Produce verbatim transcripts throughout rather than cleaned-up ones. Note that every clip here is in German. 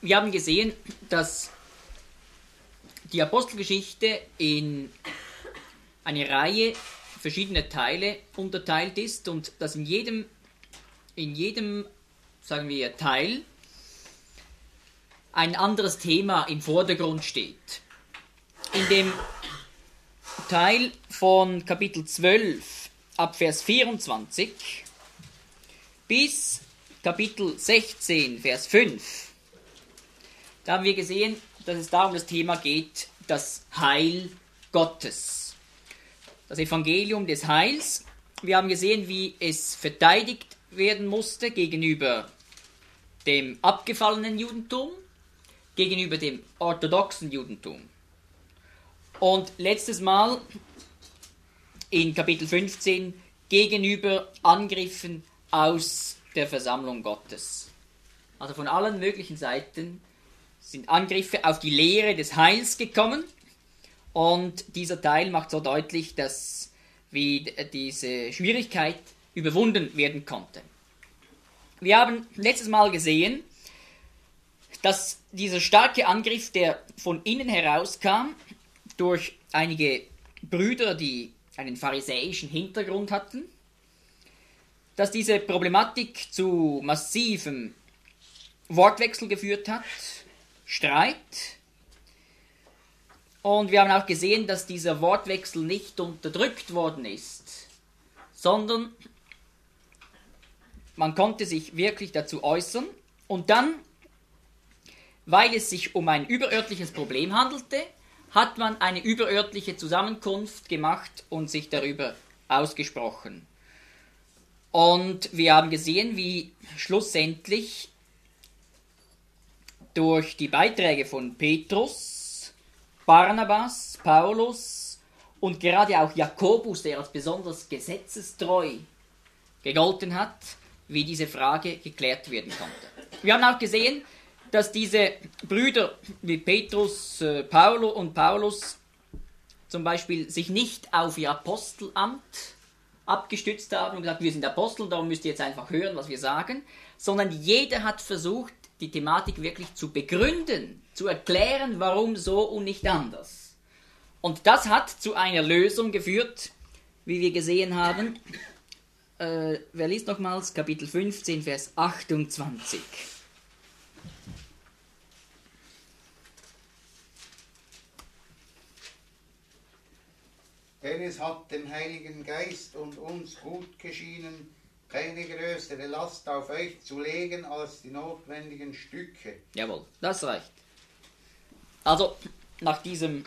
Wir haben gesehen, dass die Apostelgeschichte in eine Reihe verschiedener Teile unterteilt ist und dass in jedem, in jedem, sagen wir, Teil ein anderes Thema im Vordergrund steht. In dem Teil von Kapitel zwölf ab Vers vierundzwanzig bis Kapitel sechzehn, Vers fünf, da haben wir gesehen, dass es da um das Thema geht, das Heil Gottes. Das Evangelium des Heils. Wir haben gesehen, wie es verteidigt werden musste gegenüber dem abgefallenen Judentum, gegenüber dem orthodoxen Judentum. Und letztes Mal in Kapitel fünfzehn gegenüber Angriffen aus der Versammlung Gottes. Also von allen möglichen Seiten sind Angriffe auf die Lehre des Heils gekommen und dieser Teil macht so deutlich, dass wie diese Schwierigkeit überwunden werden konnte. Wir haben letztes Mal gesehen, dass dieser starke Angriff, der von innen herauskam, durch einige Brüder, die einen pharisäischen Hintergrund hatten, dass diese Problematik zu massivem Wortwechsel geführt hat, Streit. Und wir haben auch gesehen, dass dieser Wortwechsel nicht unterdrückt worden ist, sondern man konnte sich wirklich dazu äußern. Und dann, weil es sich um ein überörtliches Problem handelte, hat man eine überörtliche Zusammenkunft gemacht und sich darüber ausgesprochen. Und wir haben gesehen, wie schlussendlich durch die Beiträge von Petrus, Barnabas, Paulus und gerade auch Jakobus, der als besonders gesetzestreu gegolten hat, wie diese Frage geklärt werden konnte. Wir haben auch gesehen, dass diese Brüder wie Petrus, äh, Paulo und Paulus zum Beispiel sich nicht auf ihr Apostelamt abgestützt haben und gesagt, wir sind Apostel, darum müsst ihr jetzt einfach hören, was wir sagen, sondern jeder hat versucht, die Thematik wirklich zu begründen, zu erklären, warum so und nicht anders. Und das hat zu einer Lösung geführt, wie wir gesehen haben. Äh, wer liest nochmals Kapitel fünfzehn, Vers achtundzwanzig. Denn es hat dem Heiligen Geist und uns gut geschienen, keine größere Last auf euch zu legen als die notwendigen Stücke. Jawohl, das reicht. Also, nach diesem,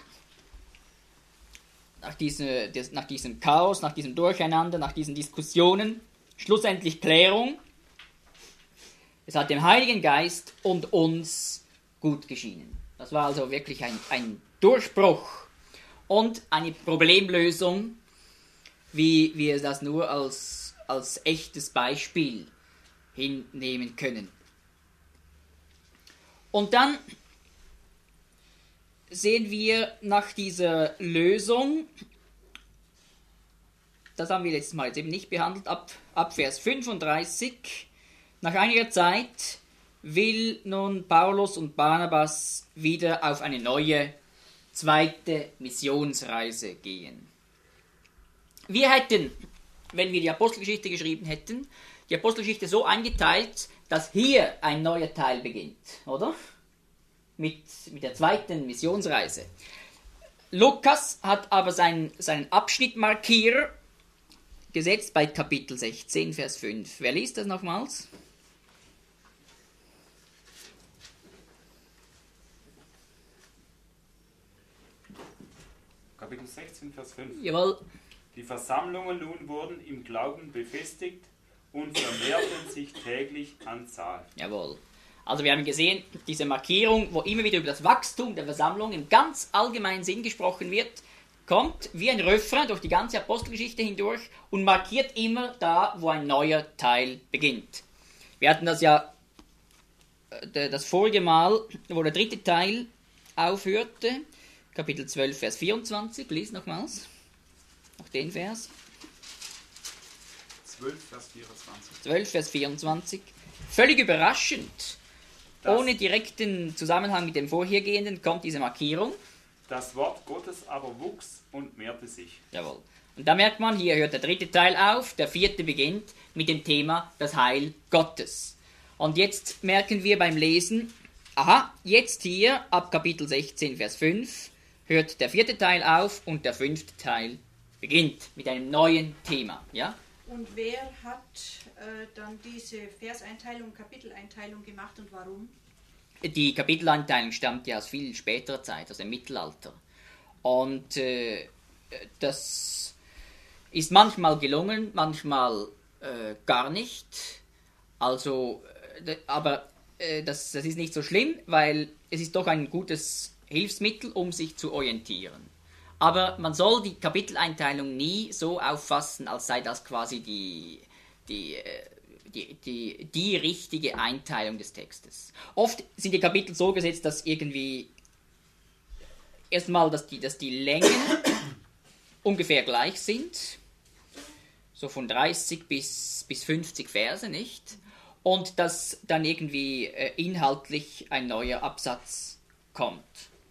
nach, diese, des, nach diesem Chaos, nach diesem Durcheinander, nach diesen Diskussionen, schlussendlich Klärung. Es hat dem Heiligen Geist und uns gut geschienen. Das war also wirklich ein, ein Durchbruch und eine Problemlösung, wie wir das nur als, als echtes Beispiel hinnehmen können. Und dann sehen wir nach dieser Lösung, das haben wir letztes Mal jetzt eben nicht behandelt, ab, ab Vers fünfunddreißig, nach einiger Zeit will nun Paulus und Barnabas wieder auf eine neue zweite Missionsreise gehen. Wir hätten, wenn wir die Apostelgeschichte geschrieben hätten, die Apostelgeschichte so eingeteilt, dass hier ein neuer Teil beginnt, oder? Mit, mit der zweiten Missionsreise. Lukas hat aber seinen, seinen Abschnittmarkierer gesetzt bei Kapitel sechzehn, Vers fünf. Wer liest das nochmals? Kapitel sechzehn, Vers fünf. Jawohl. Die Versammlungen nun wurden im Glauben befestigt und vermehrten sich täglich an Zahl. Jawohl. Also wir haben gesehen, diese Markierung, wo immer wieder über das Wachstum der Versammlung im ganz allgemeinen Sinn gesprochen wird, kommt wie ein Refrain durch die ganze Apostelgeschichte hindurch und markiert immer da, wo ein neuer Teil beginnt. Wir hatten das ja äh, das vorige Mal, wo der dritte Teil aufhörte, Kapitel zwölf, Vers vierundzwanzig, lies nochmals, noch den Vers. zwölf, Vers vierundzwanzig. zwölf, Vers vierundzwanzig. Völlig überraschend Das- ohne direkten Zusammenhang mit dem vorhergehenden kommt diese Markierung. Das Wort Gottes aber wuchs und mehrte sich. Jawohl. Und da merkt man, hier hört der dritte Teil auf, der vierte beginnt mit dem Thema das Heil Gottes. Und jetzt merken wir beim Lesen, aha, jetzt hier ab Kapitel sechzehn, Vers fünf, hört der vierte Teil auf und der fünfte Teil beginnt mit einem neuen Thema. Ja? Und wer hat äh, dann diese Verseinteilung, Kapiteleinteilung gemacht und warum? Die Kapiteleinteilung stammt ja aus viel späterer Zeit, aus dem Mittelalter. Und äh, das ist manchmal gelungen, manchmal äh, gar nicht. Also, äh, aber äh, das, das ist nicht so schlimm, weil es ist doch ein gutes Hilfsmittel, um sich zu orientieren. Aber man soll die Kapiteleinteilung nie so auffassen, als sei das quasi die, die, äh, die, die, die richtige Einteilung des Textes. Oft sind die Kapitel so gesetzt, dass irgendwie erstmal, dass die, dass die Längen ungefähr gleich sind, so von dreißig bis, bis fünfzig Verse, nicht? Und dass dann irgendwie äh, inhaltlich ein neuer Absatz kommt.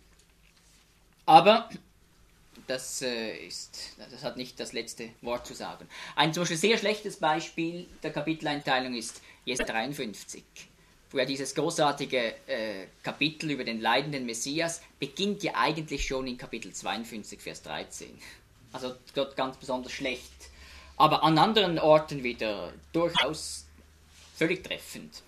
Aber das, äh, ist, das hat nicht das letzte Wort zu sagen. Ein zum Beispiel sehr schlechtes Beispiel der Kapiteleinteilung ist Jesaja dreiundfünfzig, wo ja dieses großartige äh, Kapitel über den leidenden Messias beginnt ja eigentlich schon in Kapitel zweiundfünfzig, Vers dreizehn. Also dort ganz besonders schlecht. Aber an anderen Orten wieder durchaus völlig treffend.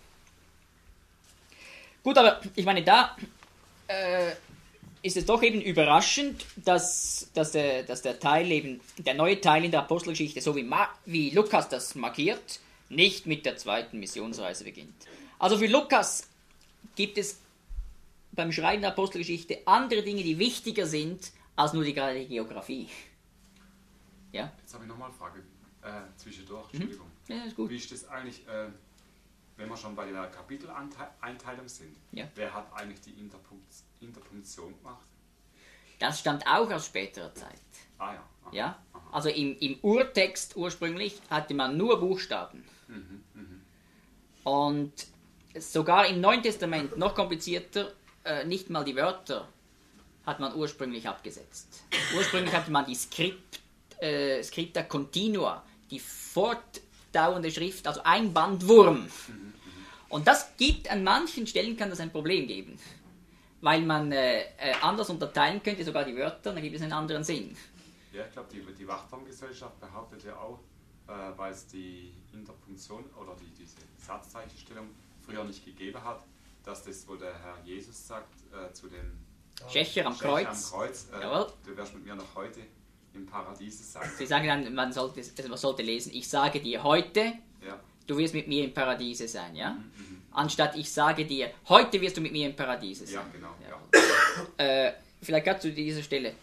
Gut, aber ich meine, da äh, ist es doch eben überraschend, dass, dass, der, dass der Teil eben, der neue Teil in der Apostelgeschichte, so wie, Ma- wie Lukas das markiert, nicht mit der zweiten Missionsreise beginnt. Also für Lukas gibt es beim Schreiben der Apostelgeschichte andere Dinge, die wichtiger sind als nur die gerade Geografie. Ja? Jetzt habe ich nochmal eine Frage äh, zwischendurch, Entschuldigung. Ja, ist gut. Wie ist das eigentlich, äh, wenn wir schon bei der Kapiteleinteilung sind, Ja. wer hat eigentlich die Interpunkt Interpunktion gemacht? Das stammt auch aus späterer Zeit. Ah ja. Aha, Ja? aha. Also im, im Urtext ursprünglich hatte man nur Buchstaben. Mhm, mhm. Und sogar im Neuen Testament, noch komplizierter, äh, nicht mal die Wörter hat man ursprünglich abgesetzt. Ursprünglich hatte man die Skript, äh, Scripta Continua, die fortdauernde Schrift, also ein Bandwurm. Und das gibt, an manchen Stellen kann das ein Problem geben. Weil man äh, äh, anders unterteilen könnte, sogar die Wörter, dann gibt es einen anderen Sinn. Ja, ich glaube, die, die Wachturmgesellschaft behauptet ja auch, äh, weil es die Interpunktion oder die, diese Satzzeichenstellung früher nicht gegeben hat, dass das, wo der Herr Jesus sagt, äh, zu dem Schächer am Schächer Kreuz. am Kreuz äh, Jawohl. du wirst mit mir noch heute im Paradiese sein. Sie sagen dann, man sollte, also man sollte lesen, ich sage dir heute, Ja. du wirst mit mir im Paradiese sein, ja? Anstatt ich sage dir, heute wirst du mit mir im Paradiese sein. Ja, genau. Ja. Äh, vielleicht gerade zu dieser Stelle.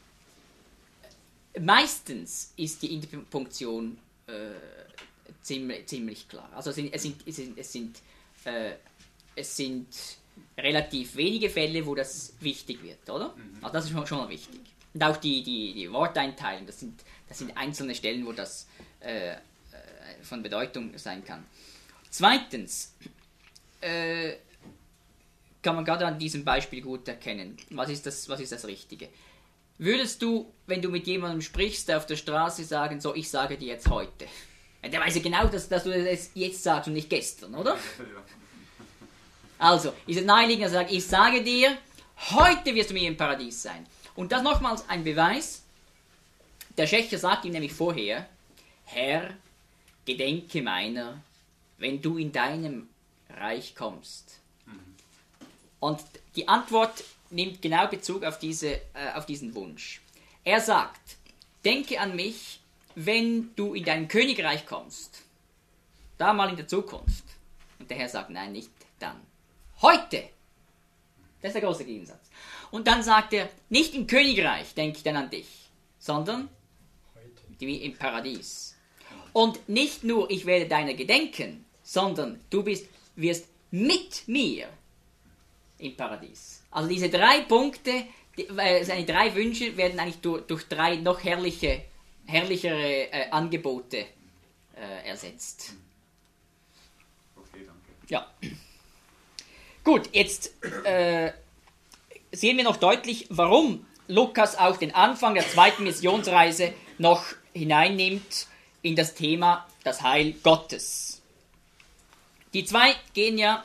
Meistens ist die Interpunktion äh, ziemlich, ziemlich klar. Also es sind, es sind, es sind, es sind, äh, es sind relativ wenige Fälle, wo das wichtig wird, oder? Also das ist schon, schon mal wichtig. Und auch die, die, die Worteinteilung, das sind, das sind einzelne Stellen, wo das äh, äh, von Bedeutung sein kann. Zweitens, äh, kann man gerade an diesem Beispiel gut erkennen, was ist das, was ist das Richtige. Würdest du, wenn du mit jemandem sprichst, auf der Straße sagen, so, ich sage dir jetzt heute. Der weiß ja genau, dass, dass du das jetzt sagst und nicht gestern, oder? Also, ist es naheliegend, dass er sagt, ich sage dir, heute wirst du mit mir im Paradies sein. Und das nochmals ein Beweis. Der Schächer sagt ihm nämlich vorher, Herr, gedenke meiner, wenn du in deinem Reich kommst. Und die Antwort nimmt genau Bezug auf, diese, äh, auf diesen Wunsch. Er sagt, denke an mich, wenn du in dein Königreich kommst. Da mal in der Zukunft. Und der Herr sagt, nein, nicht dann. Heute. Das ist der große Gegensatz. Und dann sagt er, nicht im Königreich denke ich dann an dich, sondern wie im Paradies. Und nicht nur, ich werde deiner gedenken, sondern du bist, wirst mit mir im Paradies. Also diese drei Punkte, die, äh, seine drei Wünsche werden eigentlich durch, durch drei noch herrliche, herrlichere äh, Angebote äh, ersetzt. Okay, danke. Ja. Gut, jetzt äh, sehen wir noch deutlich, warum Lukas auch den Anfang der zweiten Missionsreise noch hineinnimmt in das Thema das Heil Gottes. Die zwei gehen ja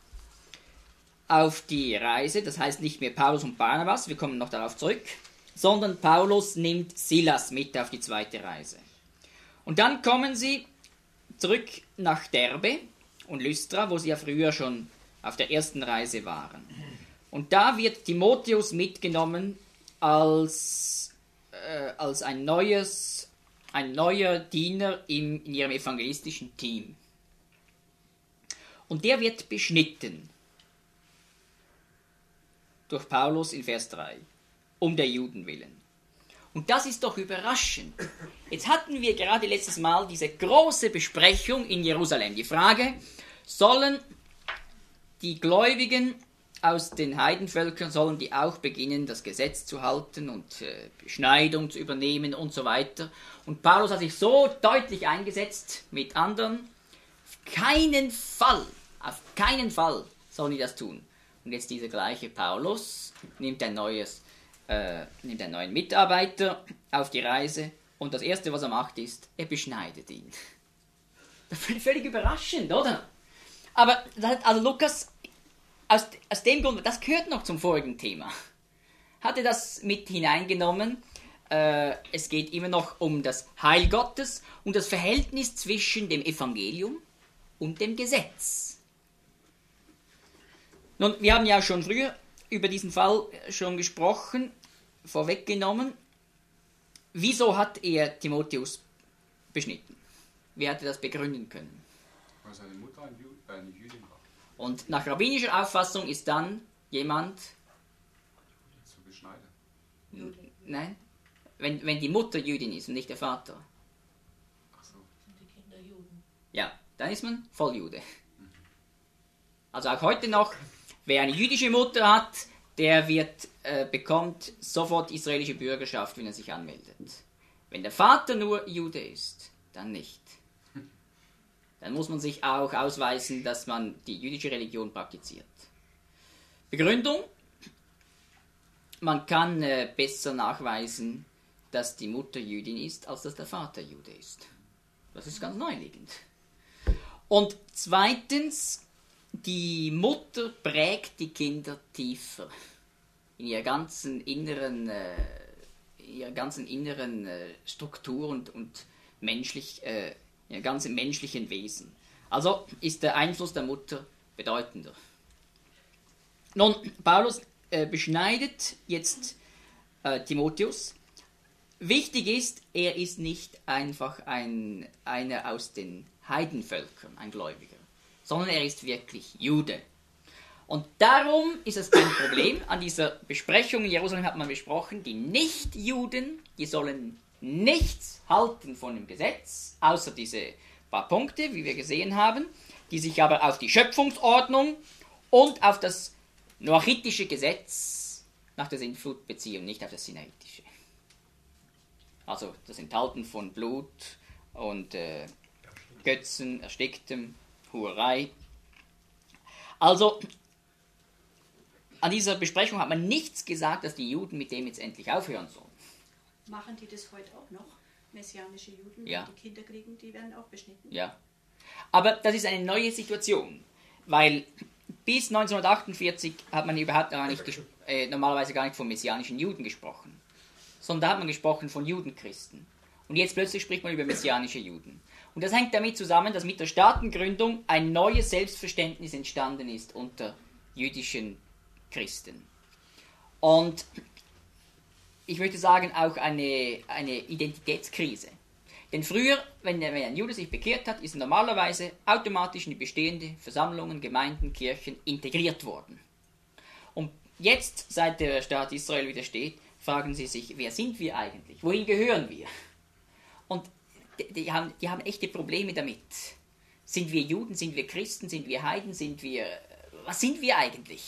auf die Reise, das heißt nicht mehr Paulus und Barnabas, wir kommen noch darauf zurück, sondern Paulus nimmt Silas mit auf die zweite Reise. Und dann kommen sie zurück nach Derbe und Lystra, wo sie ja früher schon auf der ersten Reise waren. Und da wird Timotheus mitgenommen als, äh, als ein, neues, ein neuer Diener im, in ihrem evangelistischen Team. Und der wird beschnitten durch Paulus in Vers drei, um der Juden willen. Und das ist doch überraschend. Jetzt hatten wir gerade letztes Mal diese große Besprechung in Jerusalem. Die Frage, sollen die Gläubigen aus den Heidenvölkern, sollen die auch beginnen, das Gesetz zu halten und äh, Beschneidung zu übernehmen und so weiter. Und Paulus hat sich so deutlich eingesetzt mit anderen, auf keinen Fall, auf keinen Fall sollen die das tun. Und jetzt dieser gleiche Paulus nimmt ein neues, äh, nimmt einen neuen Mitarbeiter auf die Reise und das Erste, was er macht, ist, er beschneidet ihn. Völlig überraschend, oder? Aber also Lukas, aus, aus dem Grund, das gehört noch zum vorigen Thema, hat er das mit hineingenommen. Äh, es geht immer noch um das Heil Gottes und das Verhältnis zwischen dem Evangelium und dem Gesetz. Nun, wir haben ja schon früher über diesen Fall schon gesprochen, vorweggenommen. Wieso hat er Timotheus beschnitten? Wer hätte das begründen können? Weil seine Mutter eine Jüdin war. Und nach rabbinischer Auffassung ist dann jemand... Zu beschneiden. Juden. Nein? Wenn, wenn die Mutter Jüdin ist und nicht der Vater. Ach so. Sind die Kinder Juden? Ja, dann ist man Volljude. Also auch heute noch, wer eine jüdische Mutter hat, der wird, äh, bekommt sofort israelische Bürgerschaft, wenn er sich anmeldet. Wenn der Vater nur Jude ist, dann nicht. Dann muss man sich auch ausweisen, dass man die jüdische Religion praktiziert. Begründung: Man kann äh, besser nachweisen, dass die Mutter Jüdin ist, als dass der Vater Jude ist. Das ist ganz naheliegend. Und zweitens, die Mutter prägt die Kinder tiefer in ihrer ganzen inneren, äh, in ihrer ganzen inneren äh, Struktur und, und menschlich, äh, in ihrem ganzen menschlichen Wesen. Also ist der Einfluss der Mutter bedeutender. Nun, Paulus äh, beschneidet jetzt äh, Timotheus. Wichtig ist, er ist nicht einfach ein, einer aus den Heidenvölkern, ein Gläubiger, sondern er ist wirklich Jude. Und darum ist es kein Problem. An dieser Besprechung in Jerusalem hat man besprochen, die Nichtjuden, die sollen nichts halten von dem Gesetz, außer diese paar Punkte, wie wir gesehen haben, die sich aber auf die Schöpfungsordnung und auf das noachitische Gesetz nach der Sintflut beziehen, nicht auf das sinaitische. Also das Enthalten von Blut und äh, Götzen, Ersticktem, Hurerei. Also, an dieser Besprechung hat man nichts gesagt, dass die Juden mit dem jetzt endlich aufhören sollen. Machen die das heute auch noch? Messianische Juden, Ja. die Kinder kriegen, die werden auch beschnitten. Ja. Aber das ist eine neue Situation, weil bis neunzehnhundertachtundvierzig hat man überhaupt gar nicht ges- äh, normalerweise gar nicht von messianischen Juden gesprochen, sondern da hat man gesprochen von Judenchristen. Und jetzt plötzlich spricht man über messianische Juden. Und das hängt damit zusammen, dass mit der Staatengründung ein neues Selbstverständnis entstanden ist unter jüdischen Christen. Und ich möchte sagen, auch eine, eine Identitätskrise. Denn früher, wenn, wenn ein Jude sich bekehrt hat, ist er normalerweise automatisch in die bestehende Versammlungen, Gemeinden, Kirchen integriert worden. Und jetzt, seit der Staat Israel wieder steht, fragen sie sich, wer sind wir eigentlich? Wohin gehören wir? Und die, die, haben, die haben echte Probleme damit. Sind wir Juden, sind wir Christen, sind wir Heiden, sind wir... Was sind wir eigentlich?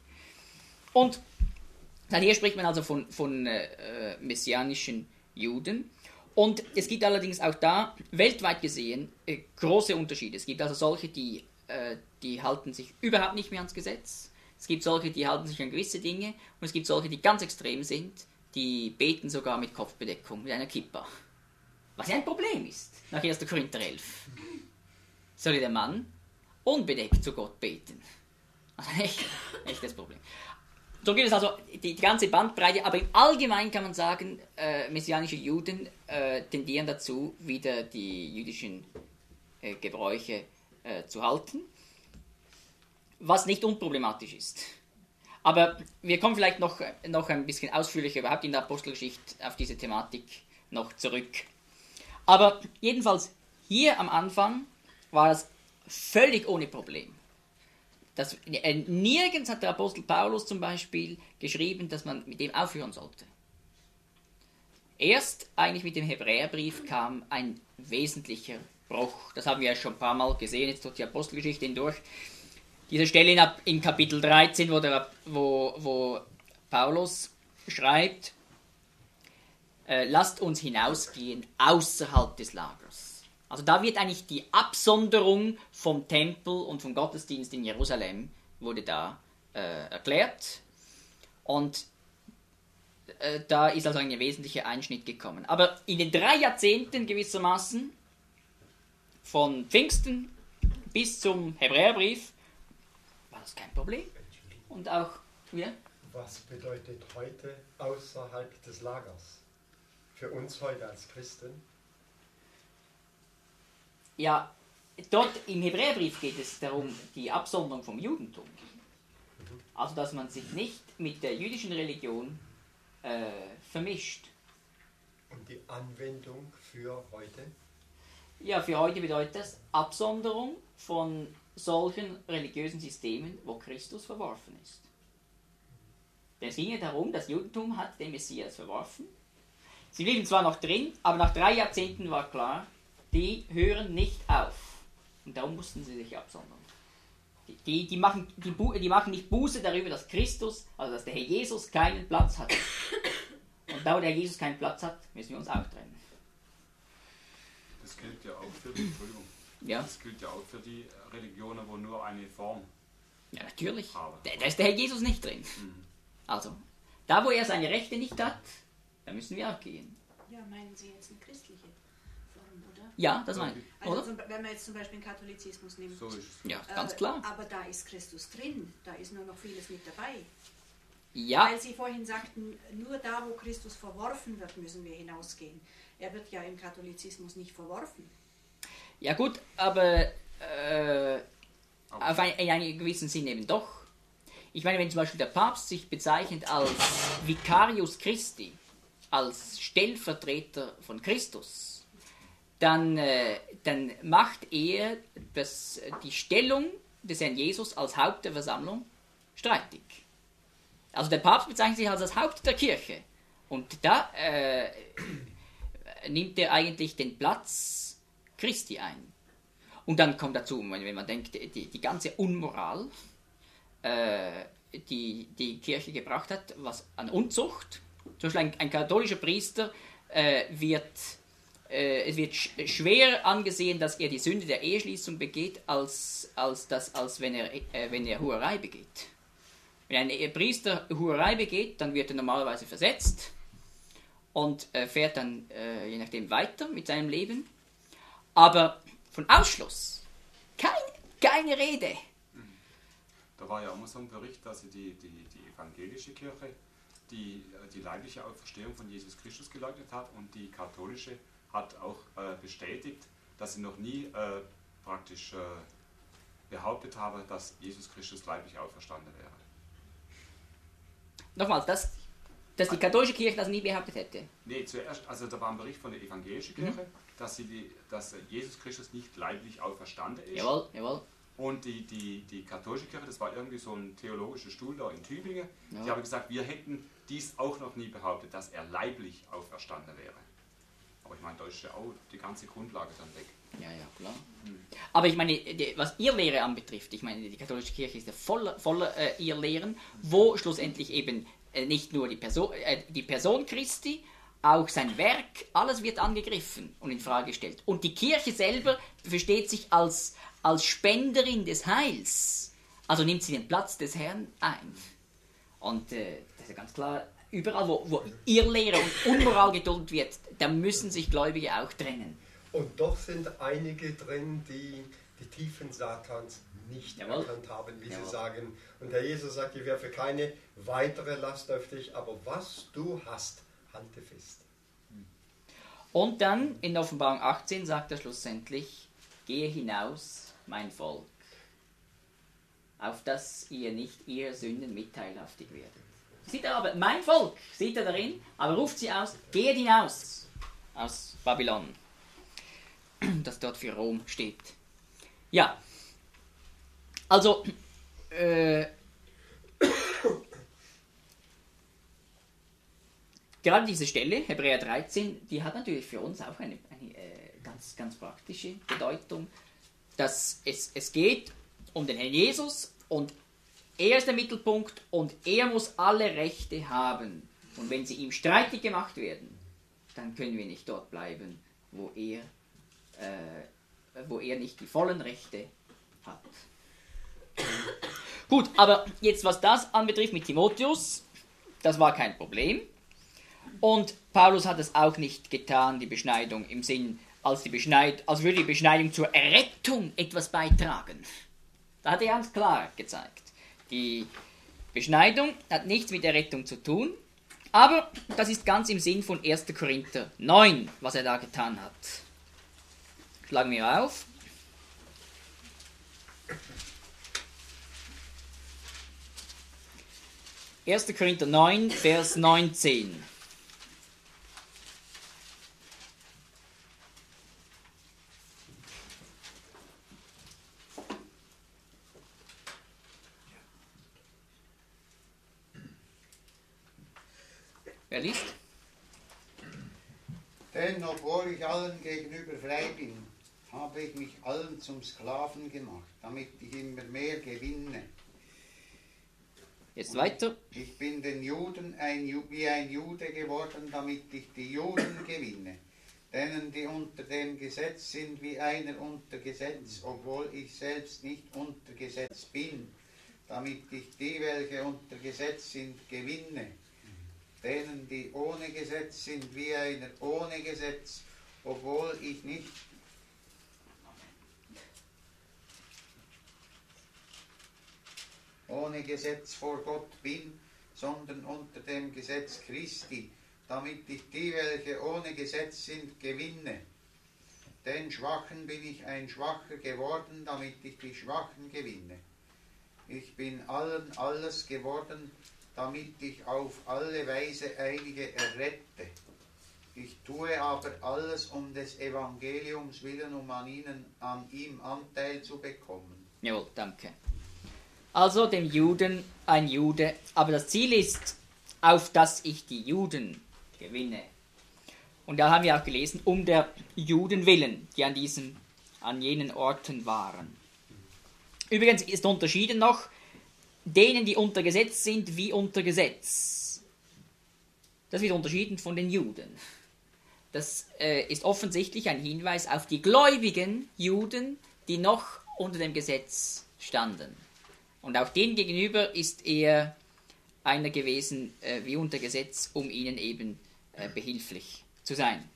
Und hier spricht man also von, von äh, messianischen Juden. Und es gibt allerdings auch da, weltweit gesehen, äh, große Unterschiede. Es gibt also solche, die äh, die halten sich überhaupt nicht mehr ans Gesetz. Es gibt solche, die halten sich an gewisse Dinge. Und es gibt solche, die ganz extrem sind, die beten sogar mit Kopfbedeckung, mit einer Kippa. Was ja ein Problem ist, nach erster Korinther elf. Soll der Mann unbedeckt zu Gott beten? Also echt, echt das Problem. So gibt es also die, die ganze Bandbreite, aber im Allgemeinen kann man sagen, äh, messianische Juden äh, tendieren dazu, wieder die jüdischen äh, Gebräuche äh, zu halten, was nicht unproblematisch ist. Aber wir kommen vielleicht noch, noch ein bisschen ausführlicher überhaupt in der Apostelgeschichte auf diese Thematik noch zurück. Aber jedenfalls hier am Anfang war das völlig ohne Problem. Das, äh, nirgends hat der Apostel Paulus zum Beispiel geschrieben, dass man mit dem aufhören sollte. Erst eigentlich mit dem Hebräerbrief kam ein wesentlicher Bruch. Das haben wir ja schon ein paar Mal gesehen, jetzt durch die Apostelgeschichte hindurch. Diese Stelle in, in Kapitel dreizehn, wo, der, wo, wo Paulus schreibt, äh, lasst uns hinausgehen außerhalb des Lagers. Also da wird eigentlich die Absonderung vom Tempel und vom Gottesdienst in Jerusalem wurde da äh, erklärt. Und äh, da ist also ein wesentlicher Einschnitt gekommen. Aber in den drei Jahrzehnten gewissermaßen, von Pfingsten bis zum Hebräerbrief, war das kein Problem. Und auch, ja? Was bedeutet heute außerhalb des Lagers? Für uns heute als Christen? Ja, dort im Hebräerbrief geht es darum, die Absonderung vom Judentum. Also, dass man sich nicht mit der jüdischen Religion äh, vermischt. Und die Anwendung für heute? Ja, für heute bedeutet das Absonderung von solchen religiösen Systemen, wo Christus verworfen ist. Denn es ging ja darum, das Judentum hat den Messias verworfen. Sie blieben zwar noch drin, aber nach drei Jahrzehnten war klar, die hören nicht auf. Und darum mussten sie sich absondern. Die, die, die, machen, die, die machen nicht Buße darüber, dass Christus, also dass der Herr Jesus keinen Platz hat. Und da, wo der Herr Jesus keinen Platz hat, müssen wir uns auch trennen. Das gilt ja auch für die, Entschuldigung, Ja. das gilt ja auch für die Religionen, wo nur eine Form Ja, natürlich. haben. Da, da ist der Herr Jesus nicht drin. Mhm. Also, da wo er seine Rechte nicht hat, da müssen wir auch gehen. Ja, meinen Sie jetzt eine christliche Form, oder? Ja, das meine ich. Also Oder? zum, wenn man jetzt zum Beispiel den Katholizismus nimmt. So ist es. Ja, ganz äh, klar. Aber da ist Christus drin, da ist nur noch vieles mit dabei. Ja, Weil Sie vorhin sagten, nur da, wo Christus verworfen wird, müssen wir hinausgehen. Er wird ja im Katholizismus nicht verworfen. ja gut, aber äh, auf ein, in einem gewissen Sinn eben doch. Ich meine, wenn zum Beispiel der Papst sich bezeichnet als Vicarius Christi, als Stellvertreter von Christus, dann, äh, dann macht er das, die Stellung des Herrn Jesus als Haupt der Versammlung streitig. Also der Papst bezeichnet sich als das Haupt der Kirche. Und da äh, nimmt er eigentlich den Platz Christi ein. Und dann kommt dazu, wenn man denkt, die, die ganze Unmoral, äh, die die Kirche gebracht hat, was an Unzucht. Zum Beispiel ein, ein katholischer Priester äh, wird, äh, es wird sch schwer angesehen, dass er die Sünde der Eheschließung begeht, als, als, das, als wenn, er, äh, wenn er Hurerei begeht. Wenn ein Priester Hurerei begeht, dann wird er normalerweise versetzt und äh, fährt dann äh, je nachdem weiter mit seinem Leben. Aber von Ausschluss keine, keine Rede. Da war ja immer so ein Bericht, dass sie die, die, die evangelische Kirche die, die leibliche Auferstehung von Jesus Christus geleugnet hat und die katholische hat auch äh, bestätigt, dass sie noch nie äh, praktisch äh, behauptet habe, dass Jesus Christus leiblich auferstanden wäre. Nochmal, dass, dass die katholische Kirche das nie behauptet hätte. Nee, zuerst, also da war ein Bericht von der evangelischen Kirche, mhm. dass, sie die, dass Jesus Christus nicht leiblich auferstanden ist. Jawohl, jawohl. Und die, die, die katholische Kirche, das war irgendwie so ein theologischer Stuhl da in Tübingen, ja. die haben gesagt, wir hätten dies auch noch nie behauptet, dass er leiblich auferstanden wäre. Aber ich meine, da ist ja auch die ganze Grundlage dann weg. Ja, ja, klar. Hm. Aber ich meine, die, was ihr Lehre anbetrifft, ich meine, die katholische Kirche ist ja voller, voller äh, ihr Lehren, wo schlussendlich eben äh, nicht nur die Person, äh, die Person Christi, auch sein Werk, alles wird angegriffen und in Frage gestellt. Und die Kirche selber versteht sich als, als Spenderin des Heils. Also nimmt sie den Platz des Herrn ein. Und äh, das ist ja ganz klar, überall, wo, wo Irrlehre und Unmoral geduldet wird, da müssen sich Gläubige auch trennen. Und doch sind einige drin, die die Tiefen Satans nicht Jawohl. erkannt haben, wie Jawohl. sie sagen. Und der Jesus sagt, ich werfe keine weitere Last auf dich, aber was du hast, halte fest. Und dann in Offenbarung achtzehn sagt er schlussendlich, gehe hinaus, mein Volk, auf dass ihr nicht ihr Sünden mitteilhaftig werdet. Sieht er aber, mein Volk, sieht er darin, aber ruft sie aus, geht hinaus aus Babylon, das dort für Rom steht. Ja, also, äh, gerade diese Stelle, Hebräer dreizehn, die hat natürlich für uns auch eine, eine äh, ganz, ganz praktische Bedeutung, dass es, es geht um den Herrn Jesus und er ist der Mittelpunkt und er muss alle Rechte haben. Und wenn sie ihm streitig gemacht werden, dann können wir nicht dort bleiben, wo er, äh, wo er nicht die vollen Rechte hat. Gut, aber jetzt was das anbetrifft mit Timotheus, das war kein Problem. Und Paulus hat es auch nicht getan, die Beschneidung im Sinn, als, die Beschneid, als würde die Beschneidung zur Errettung etwas beitragen. Da hat er ganz klar gezeigt. Die Beschneidung hat nichts mit Errettung zu tun, aber das ist ganz im Sinn von erster Korinther neun, was er da getan hat. Schlagen wir auf. erster Korinther neun, Vers neunzehn. Wer liest? Denn obwohl ich allen gegenüber frei bin, habe ich mich allen zum Sklaven gemacht, damit ich immer mehr gewinne. Jetzt weiter. Ich bin den Juden ein, Ju- wie ein Jude geworden, damit ich die Juden gewinne. Denen, die unter dem Gesetz sind, wie einer unter Gesetz, obwohl ich selbst nicht unter Gesetz bin, damit ich die, welche unter Gesetz sind, gewinne. Denen, die ohne Gesetz sind, wie einer ohne Gesetz, obwohl ich nicht ohne Gesetz vor Gott bin, sondern unter dem Gesetz Christi, damit ich die, welche ohne Gesetz sind, gewinne. Den Schwachen bin ich ein Schwacher geworden, damit ich die Schwachen gewinne. Ich bin allen alles geworden, damit ich auf alle Weise einige errette. Ich tue aber alles um des Evangeliums willen, um an ihnen, an ihm Anteil zu bekommen. Jawohl, danke. Also dem Juden ein Jude, aber das Ziel ist, auf dass ich die Juden gewinne. Und da haben wir auch gelesen, um der Juden willen, die an diesen, an jenen Orten waren. Übrigens ist unterschieden noch, denen, die unter Gesetz sind, wie unter Gesetz. Das wird unterschieden von den Juden. Das äh, ist offensichtlich ein Hinweis auf die gläubigen Juden, die noch unter dem Gesetz standen. Und auch denen gegenüber ist er einer gewesen äh, wie unter Gesetz, um ihnen eben äh, behilflich zu sein.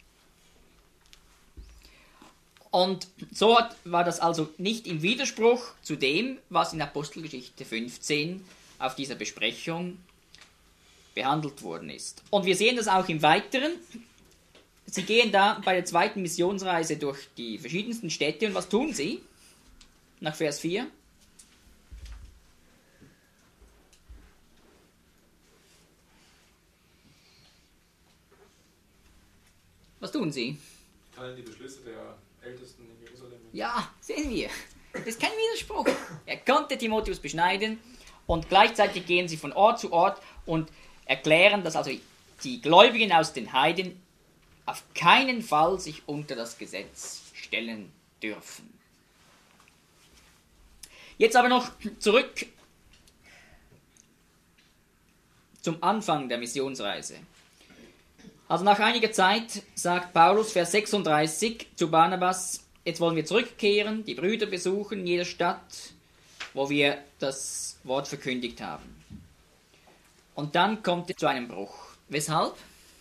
Und so hat, war das also nicht im Widerspruch zu dem, was in Apostelgeschichte fünfzehn auf dieser Besprechung behandelt worden ist. Und wir sehen das auch im Weiteren. Sie gehen da bei der zweiten Missionsreise durch die verschiedensten Städte und was tun sie? Nach Vers vier. Was tun sie? Teilen die Beschlüsse der Ältesten in Jerusalem. Ja, sehen wir. Das ist kein Widerspruch. Er konnte Timotheus beschneiden und gleichzeitig gehen sie von Ort zu Ort und erklären, dass also die Gläubigen aus den Heiden auf keinen Fall sich unter das Gesetz stellen dürfen. Jetzt aber noch zurück zum Anfang der Missionsreise. Also nach einiger Zeit sagt Paulus, Vers sechsunddreißig, zu Barnabas, jetzt wollen wir zurückkehren, die Brüder besuchen in jeder Stadt, wo wir das Wort verkündigt haben. Und dann kommt es zu einem Bruch. Weshalb?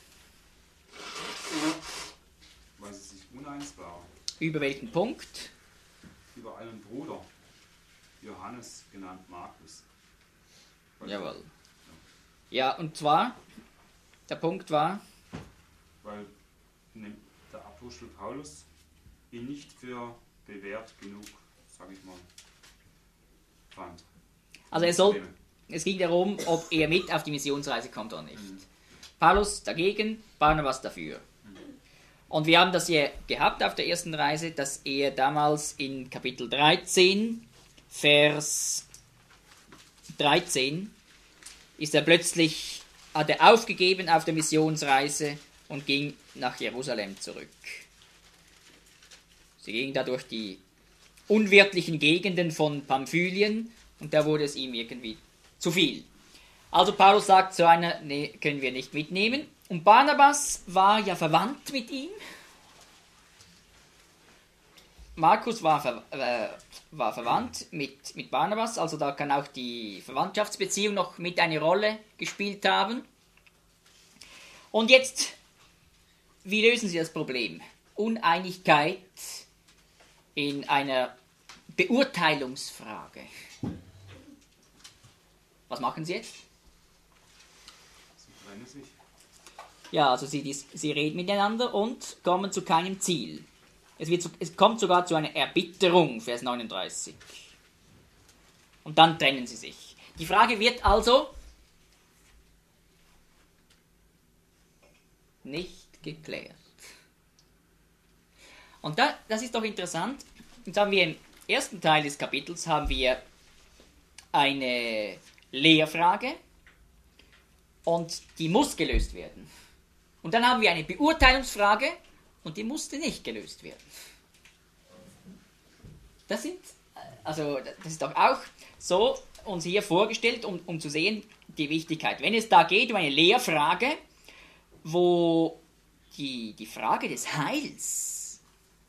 Weil sie sich uneins waren. Über welchen Punkt? Über einen Bruder, Johannes genannt Markus. Weil Jawohl. Ja, und zwar, der Punkt war, weil der Apostel Paulus ihn nicht für bewährt genug, sage ich mal, fand. also er soll, es ging darum, ob er mit auf die Missionsreise kommt oder nicht. Mhm. Paulus dagegen, Barnabas dafür. Mhm. Und wir haben das hier gehabt auf der ersten Reise, dass er damals in Kapitel dreizehn, Vers dreizehn, ist er plötzlich, hat er aufgegeben auf der Missionsreise und ging nach Jerusalem zurück. Sie gingen da durch die unwirtlichen Gegenden von Pamphylien und da wurde es ihm irgendwie zu viel. Also Paulus sagt zu einer, nee, können wir nicht mitnehmen. Und Barnabas war ja verwandt mit ihm. Markus war, ver, äh, war verwandt mit, mit Barnabas, also da kann auch die Verwandtschaftsbeziehung noch mit eine Rolle gespielt haben. Und jetzt, wie lösen Sie das Problem? Uneinigkeit in einer Beurteilungsfrage. Was machen Sie jetzt? Sie trennen sich. Ja, also sie, sie reden miteinander und kommen zu keinem Ziel. Es, wird, es kommt sogar zu einer Erbitterung, Vers neununddreißig. Und dann trennen sie sich. Die Frage wird also nicht geklärt. Und da, das ist doch interessant. Jetzt haben wir im ersten Teil des Kapitels haben wir eine Lehrfrage und die muss gelöst werden. Und dann haben wir eine Beurteilungsfrage und die musste nicht gelöst werden. Das sind, also das ist doch auch so uns hier vorgestellt, um, um zu sehen, die Wichtigkeit. Wenn es da geht um eine Lehrfrage, wo die, die Frage des Heils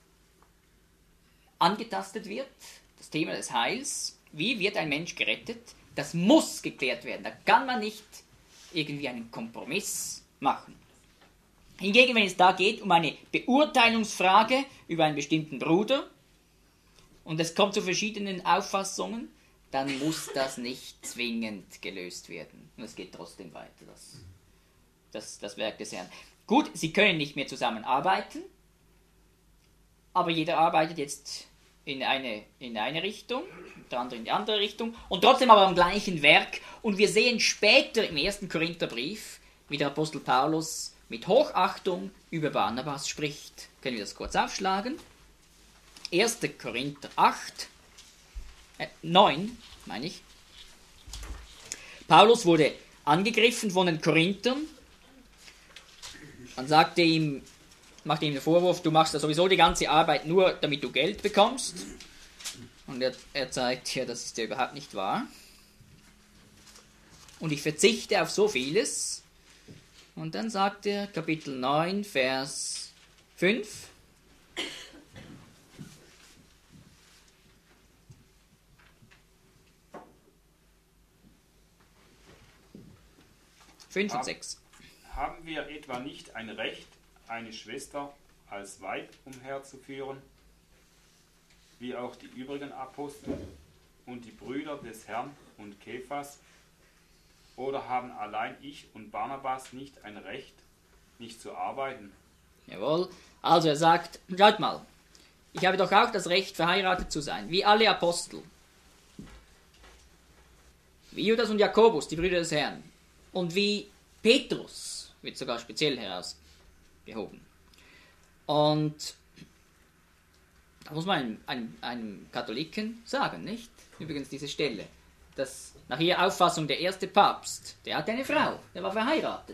angetastet wird, das Thema des Heils, wie wird ein Mensch gerettet, das muss geklärt werden. Da kann man nicht irgendwie einen Kompromiss machen. Hingegen, wenn es da geht um eine Beurteilungsfrage über einen bestimmten Bruder und es kommt zu verschiedenen Auffassungen, dann muss das nicht zwingend gelöst werden. Und es geht trotzdem weiter, das, das, das Werk des Herrn. Gut, sie können nicht mehr zusammenarbeiten, aber jeder arbeitet jetzt in eine, in eine Richtung, der andere in die andere Richtung und trotzdem aber am gleichen Werk. Und wir sehen später im ersten Korintherbrief, wie der Apostel Paulus mit Hochachtung über Barnabas spricht. Können wir das kurz aufschlagen? erster Korinther acht, äh, neun, meine ich. Paulus wurde angegriffen von den Korinthern. Man sagte ihm, machte ihm den Vorwurf, du machst ja sowieso die ganze Arbeit nur, damit du Geld bekommst. Und er, er zeigt, ja, das ist ja überhaupt nicht wahr. Und ich verzichte auf so vieles. Und dann sagt er, Kapitel neun, Vers fünf. fünf und sechs. Haben wir etwa nicht ein Recht, eine Schwester als Weib umherzuführen, wie auch die übrigen Apostel und die Brüder des Herrn und Kephas? Oder haben allein ich und Barnabas nicht ein Recht, nicht zu arbeiten? Jawohl. Also er sagt, schaut mal, ich habe doch auch das Recht, verheiratet zu sein, wie alle Apostel. Wie Judas und Jakobus, die Brüder des Herrn. Und wie Petrus, wird sogar speziell herausgehoben. Und da muss man einem, einem, einem Katholiken sagen, nicht? Übrigens diese Stelle, dass nach ihrer Auffassung der erste Papst, der hatte eine Frau, der war verheiratet.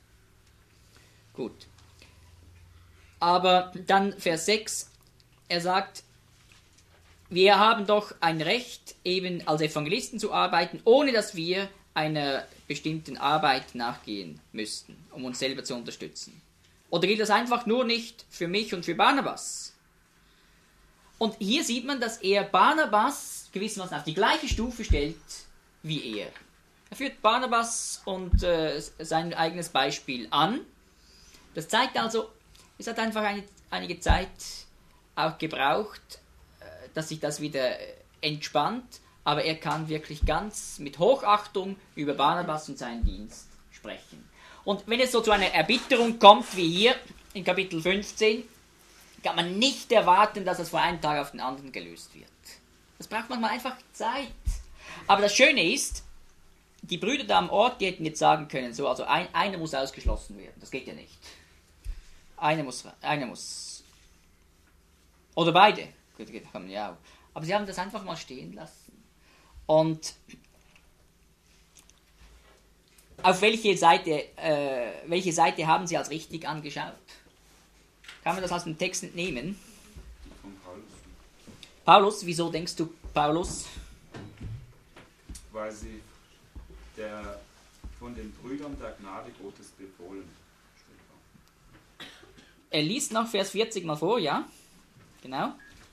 Gut. Aber dann Vers sechs, er sagt, wir haben doch ein Recht, eben als Evangelisten zu arbeiten, ohne dass wir einer bestimmten Arbeit nachgehen müssten, um uns selber zu unterstützen. Oder gilt das einfach nur nicht für mich und für Barnabas? Und hier sieht man, dass er Barnabas gewissermaßen auf die gleiche Stufe stellt wie er. Er führt Barnabas und äh, sein eigenes Beispiel an. Das zeigt also, es hat einfach eine, einige Zeit auch gebraucht, äh, dass sich das wieder entspannt, aber er kann wirklich ganz mit Hochachtung über Barnabas und seinen Dienst sprechen. Und wenn es so zu einer Erbitterung kommt, wie hier in Kapitel fünfzehn, kann man nicht erwarten, dass es von einem Tag auf den anderen gelöst wird. Das braucht manchmal einfach Zeit. Aber das Schöne ist, die Brüder da am Ort, die hätten jetzt sagen können, so, also ein, einer muss ausgeschlossen werden. Das geht ja nicht. Einer muss, einer muss. Oder beide. Gut, kann ja auch. Aber sie haben das einfach mal stehen lassen. Und auf welche Seite, äh, welche Seite haben sie als richtig angeschaut? Kann man das aus dem Text entnehmen? Von Paulus. Paulus, wieso denkst du Paulus? Weil sie der, von den Brüdern der Gnade Gottes befohlen steht da. Er liest noch Vers vierzig mal vor, ja? Genau.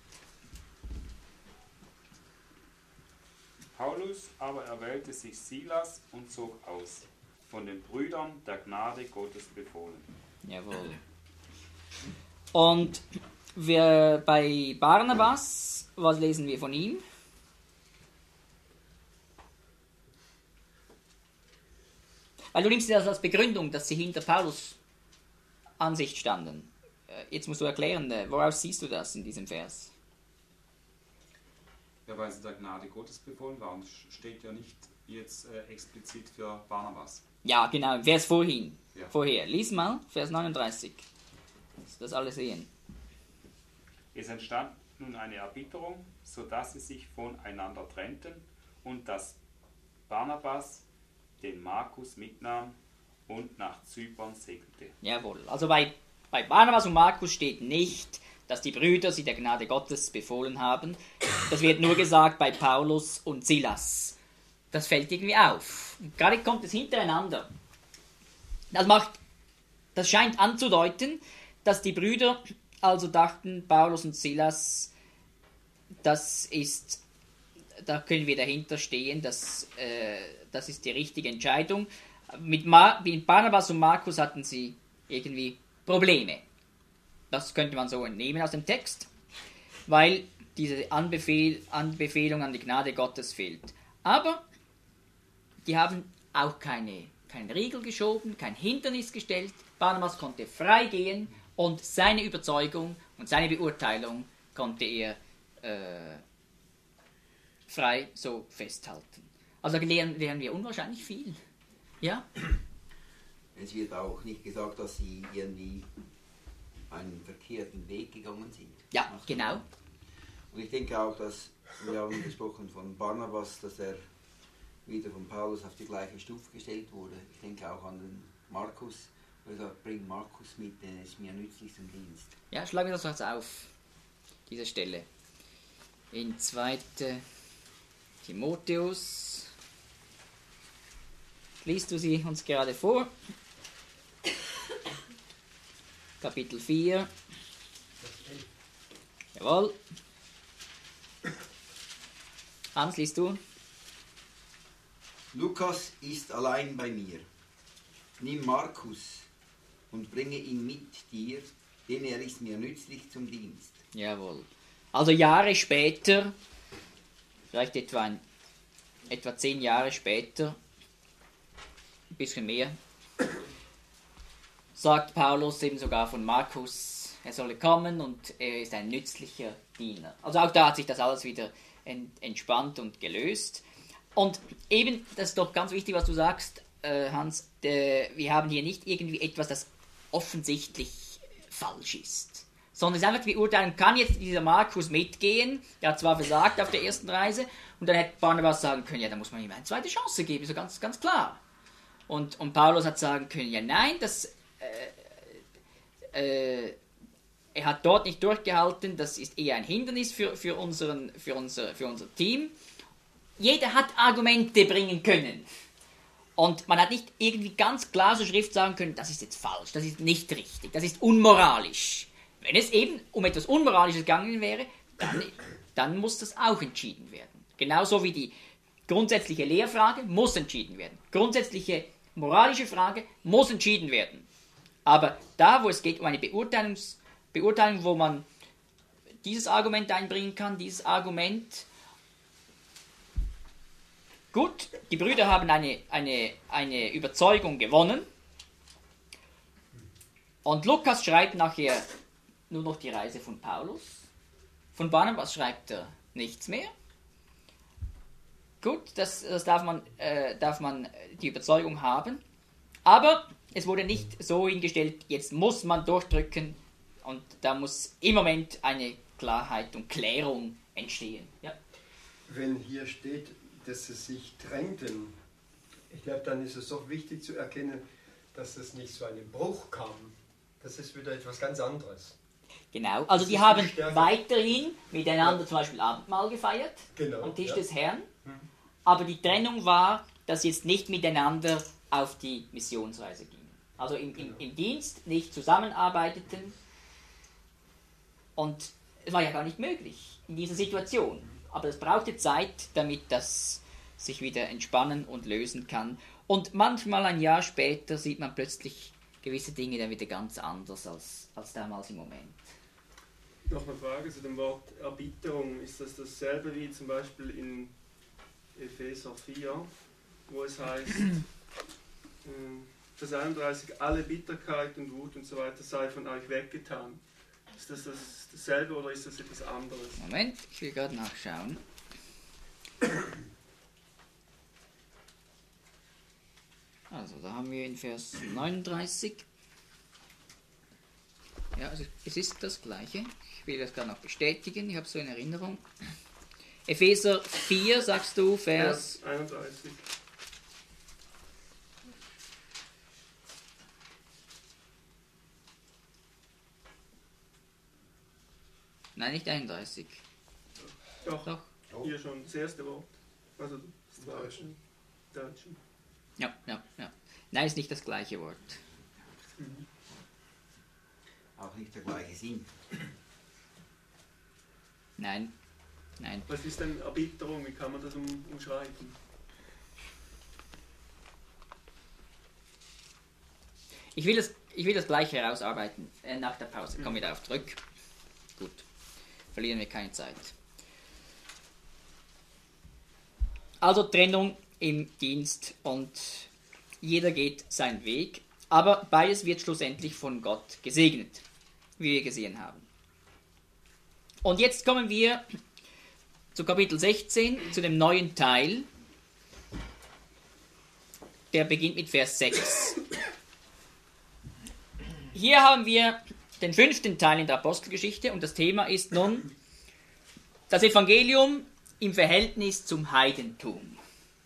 Paulus aber erwählte sich Silas und zog aus, von den Brüdern der Gnade Gottes befohlen. Jawohl. Und wir bei Barnabas, was lesen wir von ihm? Weil du nimmst das als Begründung, dass sie hinter Paulus Ansicht standen. Jetzt musst du erklären, woraus siehst du das in diesem Vers? Ja, weil sie der Gnade Gottes befohlen waren, steht ja nicht jetzt äh, explizit für Barnabas. Ja, genau, im Vers vorhin. Ja. Vorher. Lies mal, Vers neununddreißig. Dass das alle sehen. Es entstand nun eine Erbitterung, so dass sie sich voneinander trennten und dass Barnabas den Markus mitnahm und nach Zypern segelte. Jawohl. Also bei, bei Barnabas und Markus steht nicht, dass die Brüder sie der Gnade Gottes befohlen haben. Das wird nur gesagt bei Paulus und Silas. Das fällt irgendwie auf. Und gerade kommt es hintereinander. Das macht, das scheint anzudeuten, dass die Brüder also dachten, Paulus und Silas, das ist, da können wir dahinter stehen, das, äh, das ist die richtige Entscheidung. Mit, Mar- mit Barnabas und Markus hatten sie irgendwie Probleme. Das könnte man so entnehmen aus dem Text, weil diese Anbefehl, Anbefehlung an die Gnade Gottes fehlt. Aber die haben auch keine, keinen Riegel geschoben, kein Hindernis gestellt. Barnabas konnte frei gehen und seine Überzeugung und seine Beurteilung konnte er äh, frei so festhalten. Also lernen, lernen wir unwahrscheinlich viel. Ja? Es wird auch nicht gesagt, dass sie irgendwie einen verkehrten Weg gegangen sind. Ja, genau. Und ich denke auch, dass, wir haben gesprochen von Barnabas, dass er wieder von Paulus auf die gleiche Stufe gestellt wurde. Ich denke auch an den Markus, weil er sagt, bring Markus mit, denn er ist mir nützlich zum Dienst. Ja, schlagen wir das jetzt auf, diese Stelle. In zweiter Timotheus. Liest du sie uns gerade vor? Kapitel vier. Jawohl. Hans, liest du? Lukas ist allein bei mir. Nimm Markus und bringe ihn mit dir, denn er ist mir nützlich zum Dienst. Jawohl. Also Jahre später, vielleicht etwa, ein, etwa zehn Jahre später, ein bisschen mehr, sagt Paulus eben sogar von Markus, er solle kommen und er ist ein nützlicher Diener. Also auch da hat sich das alles wieder entspannt und gelöst. Und eben, das ist doch ganz wichtig, was du sagst, äh, Hans, de, wir haben hier nicht irgendwie etwas, das offensichtlich falsch ist. Sondern es ist einfach die Beurteilung, kann jetzt dieser Markus mitgehen, der hat zwar versagt auf der ersten Reise, und dann hätte Barnabas sagen können, ja, da muss man ihm eine zweite Chance geben, so ganz, ganz klar. Und, und Paulus hat sagen können, ja nein, das, äh, äh, er hat dort nicht durchgehalten, das ist eher ein Hindernis für, für, unseren, für, unser, für unser Team. Jeder hat Argumente bringen können. Und man hat nicht irgendwie ganz klar zur Schrift sagen können, das ist jetzt falsch, das ist nicht richtig, das ist unmoralisch. Wenn es eben um etwas Unmoralisches gegangen wäre, dann, dann muss das auch entschieden werden. Genauso wie die grundsätzliche Lehrfrage muss entschieden werden. Grundsätzliche moralische Frage muss entschieden werden. Aber da, wo es geht um eine Beurteilungs, Beurteilung, wo man dieses Argument einbringen kann, dieses Argument, gut, die Brüder haben eine, eine, eine Überzeugung gewonnen und Lukas schreibt nachher nur noch die Reise von Paulus. Von Barnabas schreibt er nichts mehr. Gut, das, das darf man, äh, darf man die Überzeugung haben. Aber es wurde nicht so hingestellt, jetzt muss man durchdrücken und da muss im Moment eine Klarheit und Klärung entstehen. Ja. Wenn hier steht, dass sie sich trennten, ich glaube, dann ist es doch wichtig zu erkennen, dass es nicht zu einem Bruch kam. Das ist wieder etwas ganz anderes. Genau, also Das die ist haben die Stärke. weiterhin miteinander Ja. zum Beispiel Abendmahl gefeiert, Genau, am Tisch ja. des Herrn, aber die Trennung war, dass sie jetzt nicht miteinander auf die Missionsreise gingen. Also im, im, im Dienst nicht zusammenarbeiteten und es war ja gar nicht möglich in dieser Situation. Aber es brauchte Zeit, damit das sich wieder entspannen und lösen kann. Und manchmal ein Jahr später sieht man plötzlich gewisse Dinge dann wieder ganz anders als, als damals im Moment. Noch eine Frage zu dem Wort Erbitterung. Ist das dasselbe wie zum Beispiel in Epheser vier, wo es heißt, Vers einunddreißig, alle Bitterkeit und Wut und so weiter sei von euch weggetan. Ist das, das dasselbe oder ist das etwas anderes? Moment, ich will gerade nachschauen. Also, da haben wir in Vers neununddreißig. Ja, also es ist das Gleiche. Ich will das gerade noch bestätigen, ich habe so in Erinnerung. Epheser vier, sagst du, Vers... Vers einunddreißig. Nein, nicht einunddreißig. Doch, Doch. hier schon das erste Wort. Also das Deutsche. Deutsche. Ja, ja, ja. Nein, ist nicht das gleiche Wort. Auch nicht der gleiche Sinn. Nein, nein. Was ist denn Erbitterung? Wie kann man das um, umschreiben? Ich will das, ich will das gleich herausarbeiten äh, nach der Pause. Kommen wir darauf zurück. Gut. Verlieren wir keine Zeit. Also Trennung im Dienst und jeder geht seinen Weg, aber beides wird schlussendlich von Gott gesegnet, wie wir gesehen haben. Und jetzt kommen wir zu Kapitel sechzehn, zu dem neuen Teil. Der beginnt mit Vers sechs. Hier haben wir den fünften Teil in der Apostelgeschichte und das Thema ist nun das Evangelium im Verhältnis zum Heidentum.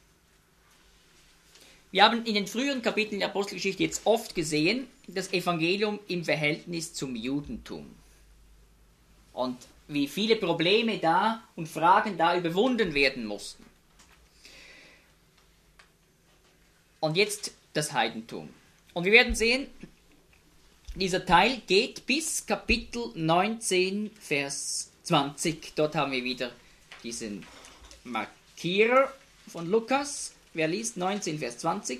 Wir haben in den früheren Kapiteln der Apostelgeschichte jetzt oft gesehen, das Evangelium im Verhältnis zum Judentum. Und wie viele Probleme da und Fragen da überwunden werden mussten. Und jetzt das Heidentum. Und wir werden sehen, dieser Teil geht bis Kapitel neunzehn, Vers zwanzig. Dort haben wir wieder diesen Markierer von Lukas. Wer liest? neunzehn, Vers zwanzig.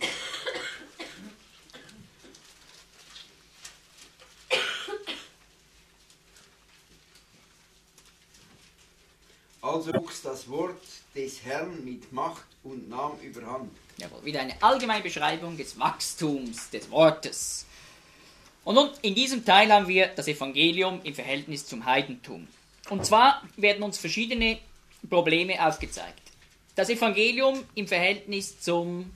Also wuchs das Wort des Herrn mit Macht und nahm überhand. Jawohl, wieder eine allgemeine Beschreibung des Wachstums des Wortes. Und nun, in diesem Teil haben wir das Evangelium im Verhältnis zum Heidentum. Und zwar werden uns verschiedene Probleme aufgezeigt. Das Evangelium im Verhältnis zum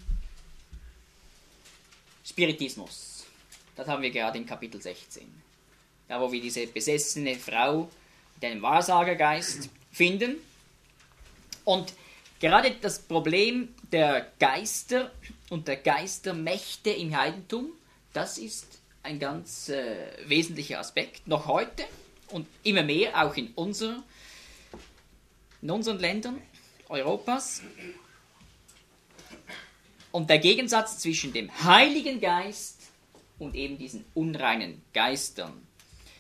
Spiritismus. Das haben wir gerade in Kapitel sechzehn. Da, wo wir diese besessene Frau mit einem Wahrsagergeist finden. Und gerade das Problem der Geister und der Geistermächte im Heidentum, das ist ein ganz äh, wesentlicher Aspekt, noch heute und immer mehr auch in, unser, in unseren Ländern Europas. Und der Gegensatz zwischen dem Heiligen Geist und eben diesen unreinen Geistern.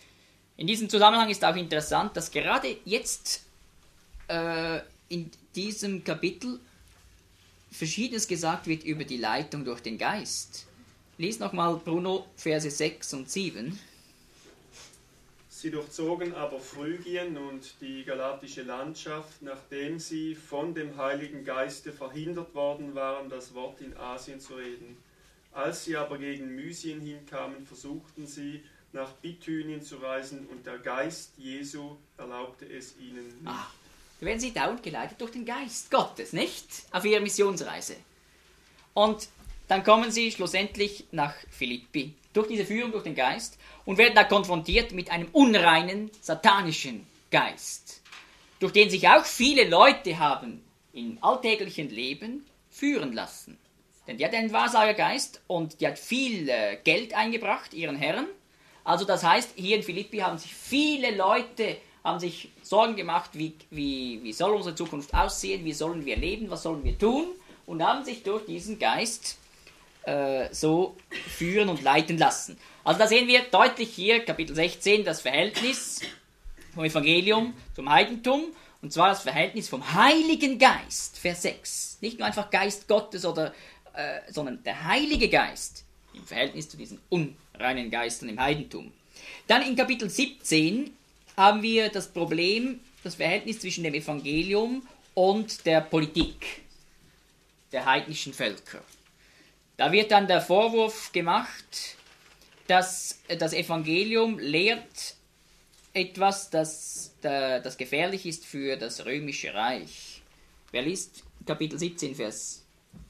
In diesem Zusammenhang ist auch interessant, dass gerade jetzt äh, in diesem Kapitel Verschiedenes gesagt wird über die Leitung durch den Geist. Lies nochmal, Bruno, Verse sechs und sieben. Sie durchzogen aber Phrygien und die galatische Landschaft, nachdem sie von dem Heiligen Geiste verhindert worden waren, das Wort in Asien zu reden. Als sie aber gegen Mysien hinkamen, versuchten sie, nach Bithynien zu reisen, und der Geist Jesu erlaubte es ihnen nicht. Ah, da werden sie dauernd geleitet durch den Geist Gottes, nicht? Auf ihrer Missionsreise. Und dann kommen sie schlussendlich nach Philippi, durch diese Führung durch den Geist, und werden da konfrontiert mit einem unreinen, satanischen Geist, durch den sich auch viele Leute haben im alltäglichen Leben führen lassen. Denn die hat einen Wahrsagergeist und die hat viel äh, Geld eingebracht, ihren Herren. Also das heißt, hier in Philippi haben sich viele Leute haben sich Sorgen gemacht, wie, wie, wie soll unsere Zukunft aussehen, wie sollen wir leben, was sollen wir tun, und haben sich durch diesen Geist äh, so führen und leiten lassen. Also da sehen wir deutlich hier, Kapitel sechzehn, das Verhältnis vom Evangelium zum Heidentum, und zwar das Verhältnis vom Heiligen Geist, Vers sechs. Nicht nur einfach Geist Gottes, oder, äh, sondern der Heilige Geist im Verhältnis zu diesen unreinen Geistern im Heidentum. Dann in Kapitel siebzehn haben wir das Problem, das Verhältnis zwischen dem Evangelium und der Politik der heidnischen Völker. Da wird dann der Vorwurf gemacht, dass das Evangelium lehrt etwas, das, das gefährlich ist für das römische Reich. Wer liest Kapitel siebzehn, Vers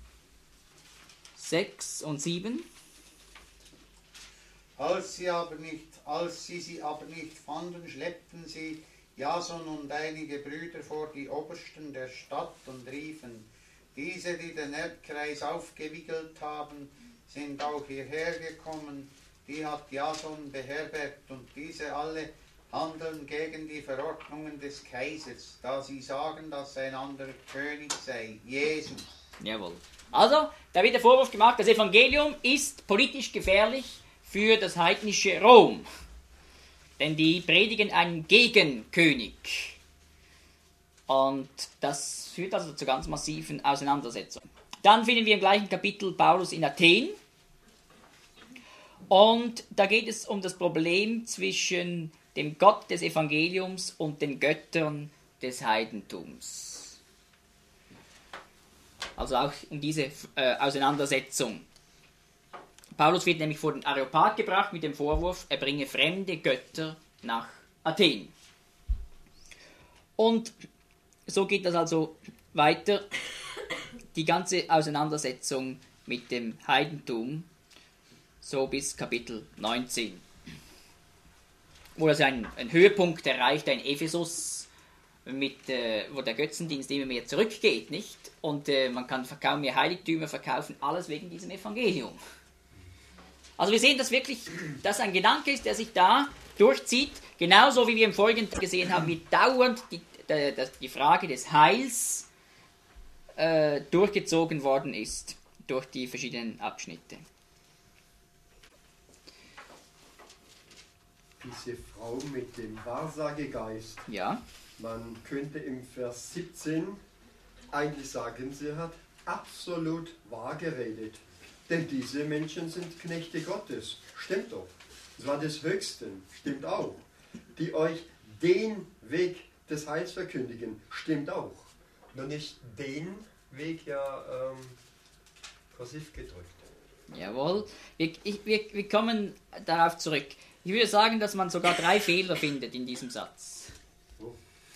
sechs und sieben? Als sie, aber nicht, als sie sie aber nicht fanden, schleppten sie Jason und einige Brüder vor die Obersten der Stadt und riefen: Diese, die den Erdkreis aufgewickelt haben, sind auch hierher gekommen. Die hat Jason beherbergt, und diese alle handeln gegen die Verordnungen des Kaisers, da sie sagen, dass ein anderer König sei, Jesus. Jawohl. Also, da wird der Vorwurf gemacht, das Evangelium ist politisch gefährlich für das heidnische Rom. Denn die predigen einen Gegenkönig. Und das führt also zu ganz massiven Auseinandersetzungen. Dann finden wir im gleichen Kapitel Paulus in Athen. Und da geht es um das Problem zwischen dem Gott des Evangeliums und den Göttern des Heidentums. Also auch um diese äh, Auseinandersetzung. Paulus wird nämlich vor den Areopag gebracht mit dem Vorwurf, er bringe fremde Götter nach Athen. Und so geht das also weiter, die ganze Auseinandersetzung mit dem Heidentum, so bis Kapitel neunzehn. Wo das ein, ein Höhepunkt erreicht, ein Ephesus, mit, äh, wo der Götzendienst immer mehr zurückgeht, nicht? Und äh, man kann kaum mehr Heiligtümer verkaufen, alles wegen diesem Evangelium. Also wir sehen, dass wirklich das ein Gedanke ist, der sich da durchzieht, genauso wie wir im Folgenden gesehen haben, wie dauernd die, die, die Frage des Heils äh, durchgezogen worden ist durch die verschiedenen Abschnitte. Diese Frau mit dem Wahrsagegeist, ja. Man könnte im Vers siebzehn eigentlich sagen, sie hat absolut wahr geredet. Denn diese Menschen sind Knechte Gottes. Stimmt doch. Das war des Höchsten. Stimmt auch. Die euch den Weg des Heils verkündigen. Stimmt auch. Nur nicht den Weg ja ähm, kursiv gedrückt. Jawohl. Wir, ich, wir, wir kommen darauf zurück. Ich würde sagen, dass man sogar drei Fehler findet in diesem Satz. Oh.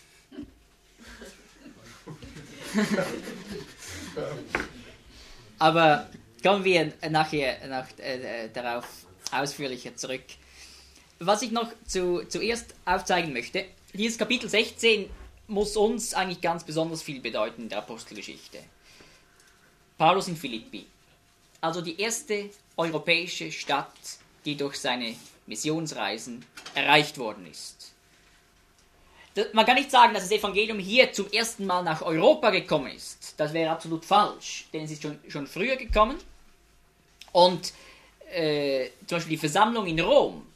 Aber kommen wir nachher nach, äh, darauf ausführlicher zurück. Was ich noch zu, zuerst aufzeigen möchte, dieses Kapitel sechzehn muss uns eigentlich ganz besonders viel bedeuten in der Apostelgeschichte. Paulus in Philippi, also die erste europäische Stadt, die durch seine Missionsreisen erreicht worden ist. Das, man kann nicht sagen, dass das Evangelium hier zum ersten Mal nach Europa gekommen ist. Das wäre absolut falsch, denn es ist schon, schon früher gekommen. Und äh, zum Beispiel die Versammlung in Rom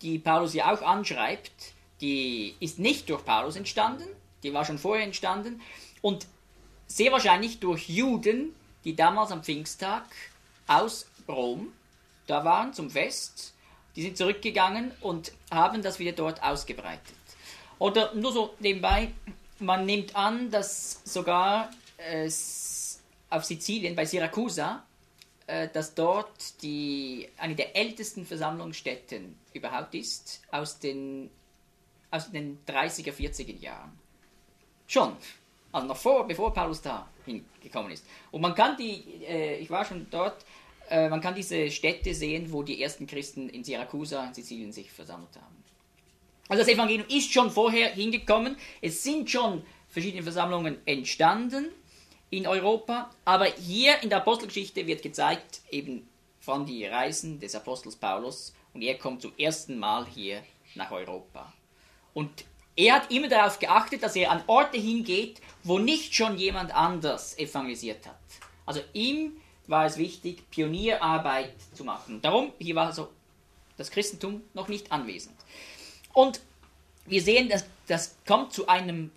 die Paulus ja auch anschreibt, die ist nicht durch Paulus entstanden, die war schon vorher entstanden und sehr wahrscheinlich durch Juden, die damals am Pfingsttag aus Rom da waren zum Fest, die sind zurückgegangen und haben das wieder dort ausgebreitet. Oder nur so nebenbei, man nimmt an, dass sogar äh, auf Sizilien bei Syrakusa, äh, dass dort die, eine der ältesten Versammlungsstätten überhaupt ist, aus den, aus den dreißiger, vierziger Jahren. Schon, also noch vor, bevor Paulus da hingekommen ist. Und man kann die, äh, ich war schon dort, äh, man kann diese Städte sehen, wo die ersten Christen in Syrakusa, in Sizilien, sich versammelt haben. Also das Evangelium ist schon vorher hingekommen, es sind schon verschiedene Versammlungen entstanden in Europa, aber hier in der Apostelgeschichte wird gezeigt, eben von die Reisen des Apostels Paulus, und er kommt zum ersten Mal hier nach Europa. Und er hat immer darauf geachtet, dass er an Orte hingeht, wo nicht schon jemand anders evangelisiert hat. Also ihm war es wichtig, Pionierarbeit zu machen. Und darum, hier war also das Christentum noch nicht anwesend. Und wir sehen, dass das kommt zu einem,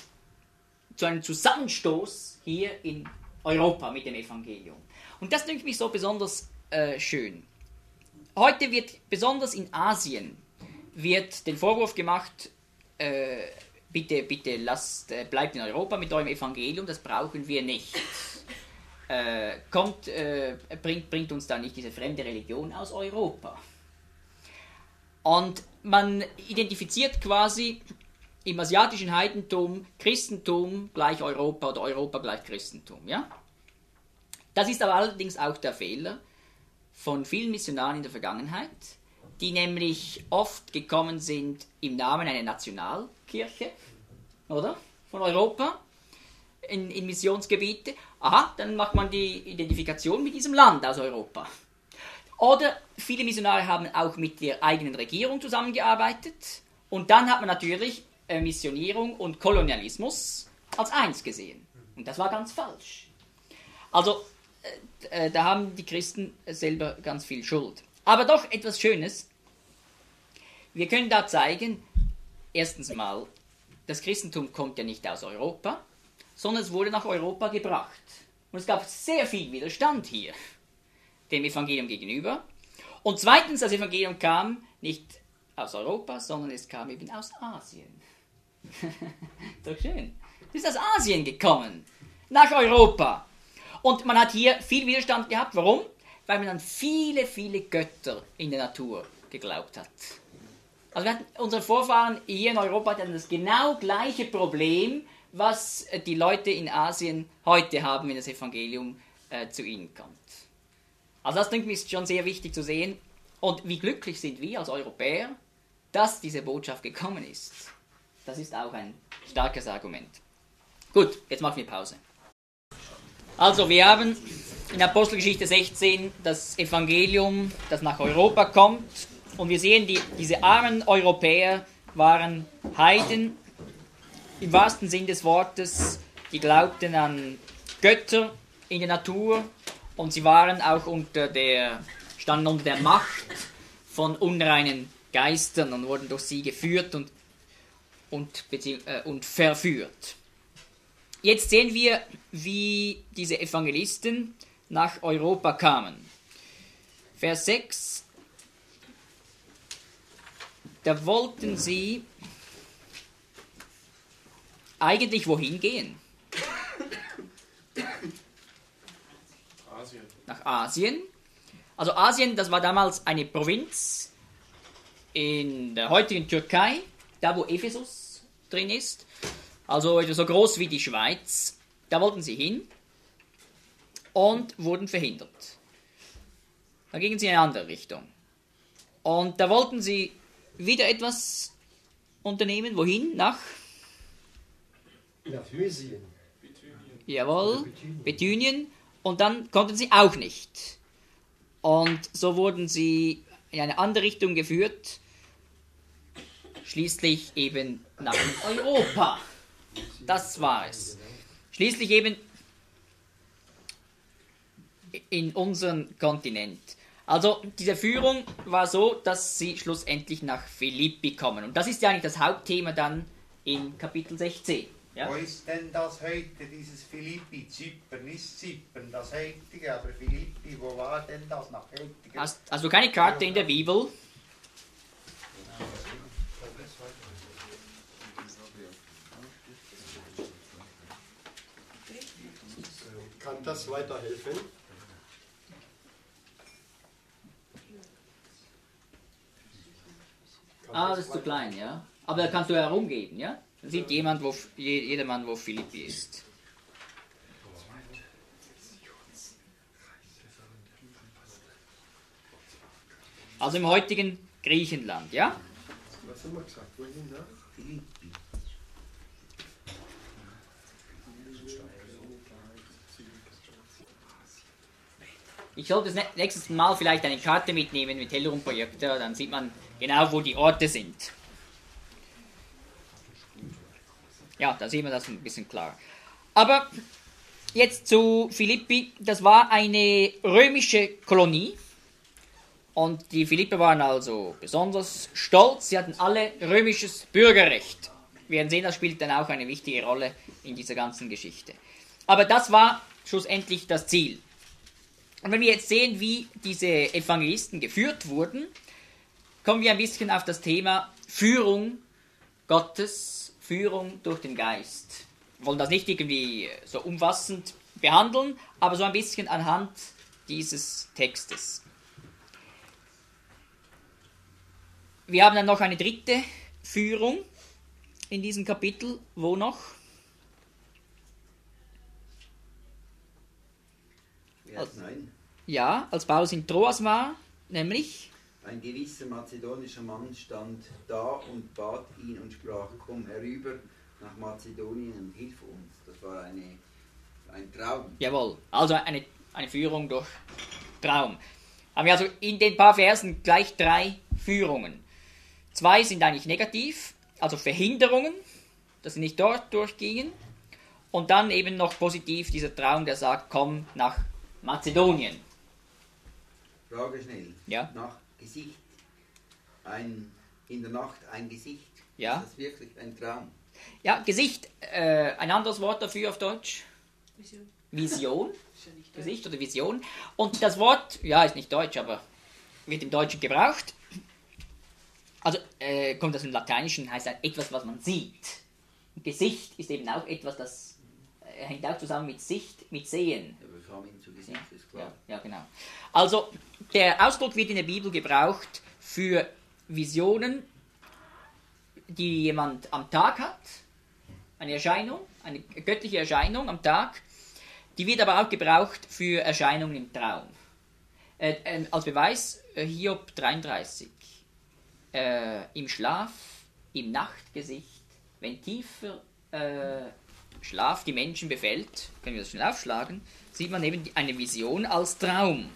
zu einem Zusammenstoß hier in Europa mit dem Evangelium. Und das denke ich so besonders äh, schön. Heute wird besonders in Asien wird den Vorwurf gemacht, äh, bitte, bitte lasst, äh, bleibt in Europa mit eurem Evangelium, das brauchen wir nicht. Äh, kommt, äh, bringt, bringt uns da nicht diese fremde Religion aus Europa. Und man identifiziert quasi im asiatischen Heidentum Christentum gleich Europa oder Europa gleich Christentum. Ja? Das ist aber allerdings auch der Fehler von vielen Missionaren in der Vergangenheit, die nämlich oft gekommen sind im Namen einer Nationalkirche, oder? Von Europa, in, in Missionsgebiete. Aha, dann macht man die Identifikation mit diesem Land aus Europa. Oder viele Missionare haben auch mit der eigenen Regierung zusammengearbeitet und dann hat man natürlich äh, Missionierung und Kolonialismus als eins gesehen. Und das war ganz falsch. Also äh, äh, da haben die Christen selber ganz viel Schuld. Aber doch etwas Schönes. Wir können da zeigen, erstens mal, das Christentum kommt ja nicht aus Europa, sondern es wurde nach Europa gebracht. Und es gab sehr viel Widerstand hier dem Evangelium gegenüber. Und zweitens, das Evangelium kam nicht aus Europa, sondern es kam eben aus Asien. Doch schön. Es ist aus Asien gekommen, nach Europa. Und man hat hier viel Widerstand gehabt. Warum? Weil man an viele, viele Götter in der Natur geglaubt hat. Also wir hatten, unsere Vorfahren hier in Europa hatten das genau gleiche Problem, was die Leute in Asien heute haben, wenn das Evangelium äh, zu ihnen kommt. Also das, denke ich, ist schon sehr wichtig zu sehen. Und wie glücklich sind wir als Europäer, dass diese Botschaft gekommen ist. Das ist auch ein starkes Argument. Gut, jetzt machen wir Pause. Also wir haben in Apostelgeschichte sechzehn das Evangelium, das nach Europa kommt. Und wir sehen, die, diese armen Europäer waren Heiden, im wahrsten Sinn des Wortes. Die glaubten an Götter in der Natur. Und sie waren auch unter der, standen unter der Macht von unreinen Geistern und wurden durch sie geführt und, und, äh, und verführt. Jetzt sehen wir, wie diese Evangelisten nach Europa kamen. Vers sechs. Da wollten sie eigentlich wohin gehen? Asien. Nach Asien. Also Asien, das war damals eine Provinz in der heutigen Türkei, da wo Ephesus drin ist, also etwa so groß wie die Schweiz. Da wollten sie hin und wurden verhindert. Dann gingen sie in eine andere Richtung. Und da wollten sie wieder etwas unternehmen. Wohin? Nach? Nach Mysien. Jawohl, Bithynien. Und dann konnten sie auch nicht. Und so wurden sie in eine andere Richtung geführt. Schließlich eben nach Europa. Das war es. Schließlich eben in unseren Kontinent. Also diese Führung war so, dass sie schlussendlich nach Philippi kommen. Und das ist ja eigentlich das Hauptthema dann in Kapitel sechzehn. Ja? Wo ist denn das heute, dieses Philippi? Zypern ist Zypern, das heutige, aber Philippi, wo war denn das nach heutigem? Hast, hast du keine Karte in der Bibel? Kann das weiterhelfen? Kann Ah, das ist zu klein, ja. Aber da kannst du herumgeben, ja? Dann sieht jemand, wo, je- jedermann, wo Philippi ist. Also im heutigen Griechenland, ja? Was haben wir gesagt? Wohin, ne? Ich sollte das nächstes Mal vielleicht eine Karte mitnehmen mit Tellerung-Projektor, dann sieht man genau, wo die Orte sind. Ja, da sieht man das ein bisschen klar. Aber jetzt zu Philippi, das war eine römische Kolonie. Und die Philipper waren also besonders stolz, sie hatten alle römisches Bürgerrecht. Wir werden sehen, das spielt dann auch eine wichtige Rolle in dieser ganzen Geschichte. Aber das war schlussendlich das Ziel. Und wenn wir jetzt sehen, wie diese Evangelisten geführt wurden, kommen wir ein bisschen auf das Thema Führung Gottes, Führung durch den Geist. Wir wollen das nicht irgendwie so umfassend behandeln, aber so ein bisschen anhand dieses Textes. Wir haben dann noch eine dritte Führung in diesem Kapitel. Wo noch? Vers neun. Ja, als Paulus in Troas war, nämlich... Ein gewisser mazedonischer Mann stand da und bat ihn und sprach, komm herüber nach Mazedonien und hilf uns. Das war eine, ein Traum. Jawohl, also eine, eine Führung durch Traum. Haben wir also in den paar Versen gleich drei Führungen. Zwei sind eigentlich negativ, also Verhinderungen, dass sie nicht dort durchgingen. Und dann eben noch positiv dieser Traum, der sagt, komm nach Mazedonien. Frage schnell. Ja. Nach Gesicht. Ein, in der Nacht ein Gesicht. Ja. Ist das wirklich ein Traum? Ja, Gesicht, äh, ein anderes Wort dafür auf Deutsch? Vision. Vision. Ist ja nicht Gesicht oder Vision. Und das Wort, ja, ist nicht deutsch, aber wird im Deutschen gebraucht. Also äh, kommt aus dem Lateinischen, heißt halt etwas, was man sieht. Gesicht ist eben auch etwas, das äh, hängt auch zusammen mit Sicht, mit Sehen. Ja, wir kamen ihn zu Gesicht, Ja, ist klar. ja, ja, genau. Also der Ausdruck wird in der Bibel gebraucht für Visionen, die jemand am Tag hat, eine Erscheinung, eine göttliche Erscheinung am Tag. Die wird aber auch gebraucht für Erscheinungen im Traum. Äh, äh, als Beweis äh, Hiob dreiunddreißig. Äh, Im Schlaf, im Nachtgesicht, wenn tiefer äh, Schlaf die Menschen befällt, können wir das schnell aufschlagen, sieht man eben eine Vision als Traum.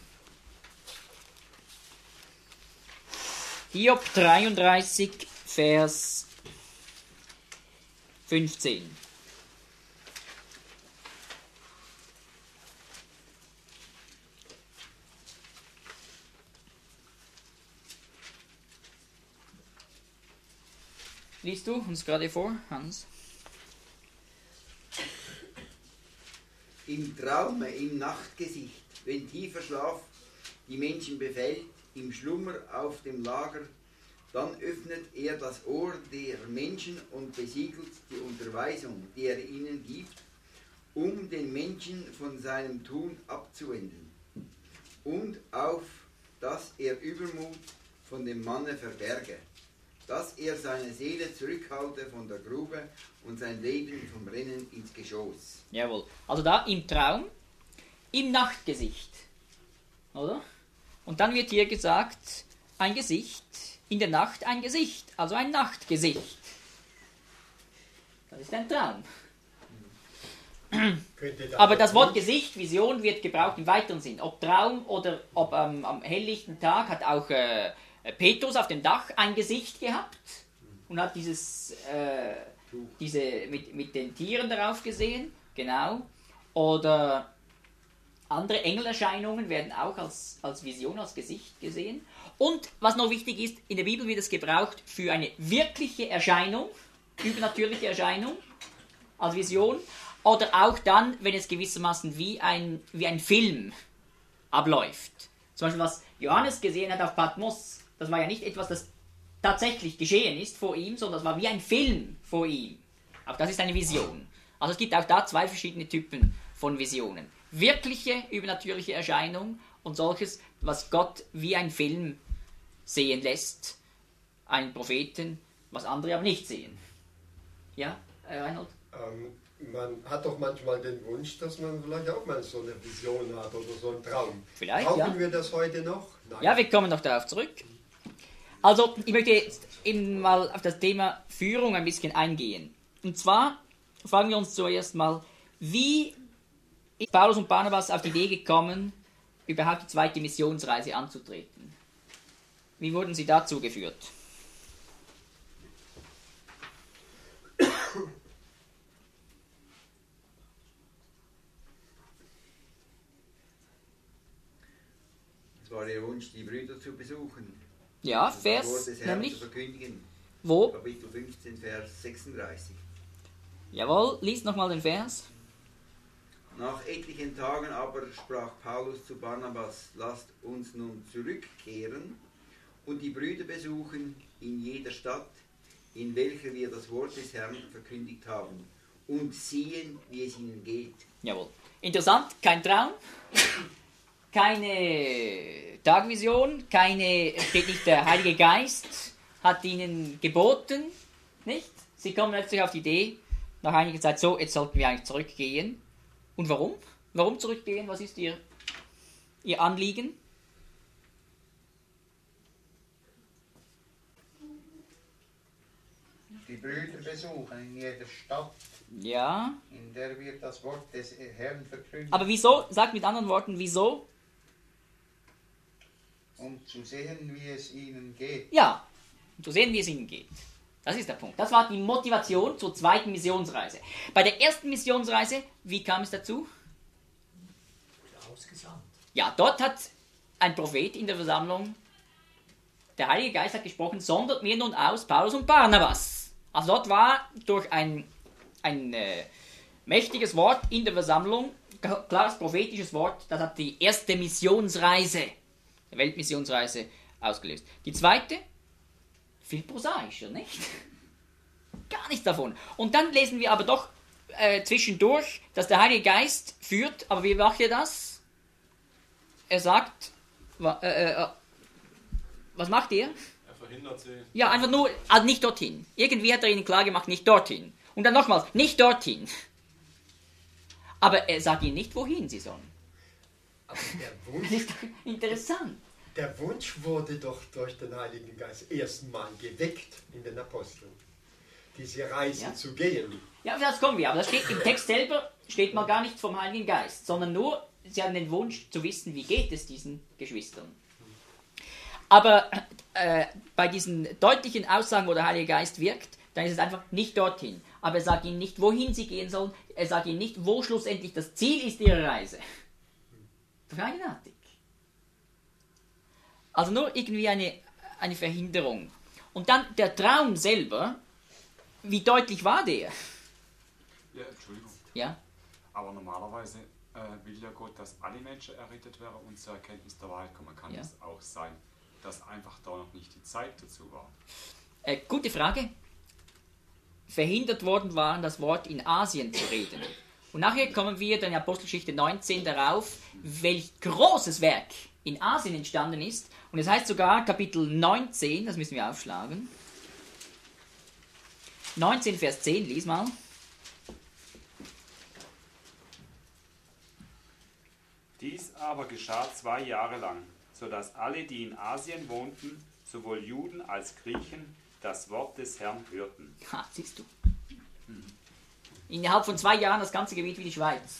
Hiob dreiunddreißig, Vers fünfzehn. Liest du uns gerade vor, Hans? Im Traume, im Nachtgesicht, wenn tiefer Schlaf die Menschen befällt, im Schlummer auf dem Lager, dann öffnet er das Ohr der Menschen und besiegelt die Unterweisung, die er ihnen gibt, um den Menschen von seinem Tun abzuwenden und auf dass er Übermut von dem Manne verberge, dass er seine Seele zurückhalte von der Grube und sein Leben vom Rennen ins Geschoss. Jawohl. Also da im Traum, im Nachtgesicht. Oder? Und dann wird hier gesagt, ein Gesicht, in der Nacht ein Gesicht, also ein Nachtgesicht. Das ist ein Traum. Aber das Wort Gesicht, Vision wird gebraucht im weiteren Sinn. Ob Traum oder ob ähm, am helllichten Tag hat auch äh, Petrus auf dem Dach ein Gesicht gehabt und hat dieses, äh, diese mit, mit den Tieren darauf gesehen. Genau. Oder andere Engelerscheinungen werden auch als, als Vision, als Gesicht gesehen. Und was noch wichtig ist, in der Bibel wird es gebraucht für eine wirkliche Erscheinung, übernatürliche Erscheinung, als Vision. Oder auch dann, wenn es gewissermaßen wie ein, wie ein Film abläuft. Zum Beispiel, was Johannes gesehen hat auf Patmos, das war ja nicht etwas, das tatsächlich geschehen ist vor ihm, sondern das war wie ein Film vor ihm. Auch das ist eine Vision. Also es gibt auch da zwei verschiedene Typen von Visionen. Wirkliche, übernatürliche Erscheinung und solches, was Gott wie ein Film sehen lässt, einen Propheten, was andere aber nicht sehen. Ja, äh, Reinhold? Ähm, man hat doch manchmal den Wunsch, dass man vielleicht auch mal so eine Vision hat oder so einen Traum. Vielleicht, Brauchen ja. wir das heute noch? Nein. Ja, wir kommen noch darauf zurück. Also, ich möchte jetzt eben mal auf das Thema Führung ein bisschen eingehen. Und zwar fragen wir uns zuerst mal, wie ist Paulus und Barnabas auf die Idee gekommen, überhaupt die zweite Missionsreise anzutreten? Wie wurden sie dazu geführt? Es war ihr Wunsch, die Brüder zu besuchen. Ja, und das Wort Vers, des Herrn nämlich, zu verkündigen. wo? Kapitel fünfzehn, Vers sechsunddreißig. Jawohl, lies nochmal den Vers. Nach etlichen Tagen aber sprach Paulus zu Barnabas, lasst uns nun zurückkehren und die Brüder besuchen in jeder Stadt, in welcher wir das Wort des Herrn verkündigt haben, und sehen, wie es ihnen geht. Jawohl. Interessant, kein Traum, keine Tagvision, keine, steht nicht der Heilige Geist, hat ihnen geboten, nicht? Sie kommen letztlich auf die Idee, nach einiger Zeit, so, jetzt sollten wir eigentlich zurückgehen. Und warum? Warum zurückgehen? Was ist ihr, ihr Anliegen? Die Brüder besuchen in jeder Stadt, Ja. in der wir das Wort des Herrn verkündigen, Aber wieso? Sagt mit anderen Worten, wieso? um zu sehen, wie es ihnen geht. Ja, um zu sehen, wie es ihnen geht. Das ist der Punkt. Das war die Motivation zur zweiten Missionsreise. Bei der ersten Missionsreise, wie kam es dazu? Ausgesandt. Ja, dort hat ein Prophet in der Versammlung, der Heilige Geist hat gesprochen, sondert mir nun aus Paulus und Barnabas. Also dort war durch ein, ein äh, mächtiges Wort in der Versammlung, klares prophetisches Wort, das hat die erste Missionsreise, die Weltmissionsreise ausgelöst. Die zweite, viel prosaischer, nicht? Gar nichts davon. Und dann lesen wir aber doch äh, zwischendurch, dass der Heilige Geist führt, aber wie macht er das? Er sagt, wa, äh, äh, was macht er? Er verhindert sie. Ja, einfach nur, also nicht dorthin. Irgendwie hat er ihnen klar gemacht, nicht dorthin. Und dann nochmals, nicht dorthin. Aber er sagt ihnen nicht, wohin sie sollen. Aber der Wunsch, Das ist doch interessant. der Wunsch wurde doch durch den Heiligen Geist erstmal geweckt in den Aposteln, diese Reise Ja. zu gehen. Ja, auf das kommen wir. Aber das steht im Text selber, steht mal gar nicht vom Heiligen Geist, sondern nur, sie haben den Wunsch zu wissen, wie geht es diesen Geschwistern. Aber äh, bei diesen deutlichen Aussagen, wo der Heilige Geist wirkt, dann ist es einfach nicht dorthin. Aber er sagt ihnen nicht, wohin sie gehen sollen. Er sagt ihnen nicht, wo schlussendlich das Ziel ist ihrer Reise. Eigenartig. Also nur irgendwie eine, eine Verhinderung. Und dann der Traum selber, wie deutlich war der? Ja, Entschuldigung. Ja? Aber normalerweise äh, will ja Gott, dass alle Menschen errettet werden und zur Erkenntnis der Wahrheit kommen. Kann Ja. es auch sein, dass einfach da noch nicht die Zeit dazu war? Äh, gute Frage. Verhindert worden waren, das Wort in Asien zu reden. Und nachher kommen wir dann in Apostelgeschichte neunzehn darauf, welch großes Werk in Asien entstanden ist. Und es heißt sogar Kapitel neunzehn, das müssen wir aufschlagen. neunzehn, Vers zehn, lies mal. Dies aber geschah zwei Jahre lang, so dass alle, die in Asien wohnten, sowohl Juden als Griechen, das Wort des Herrn hörten. Ha, siehst du. Innerhalb von zwei Jahren das ganze Gebiet wie die Schweiz.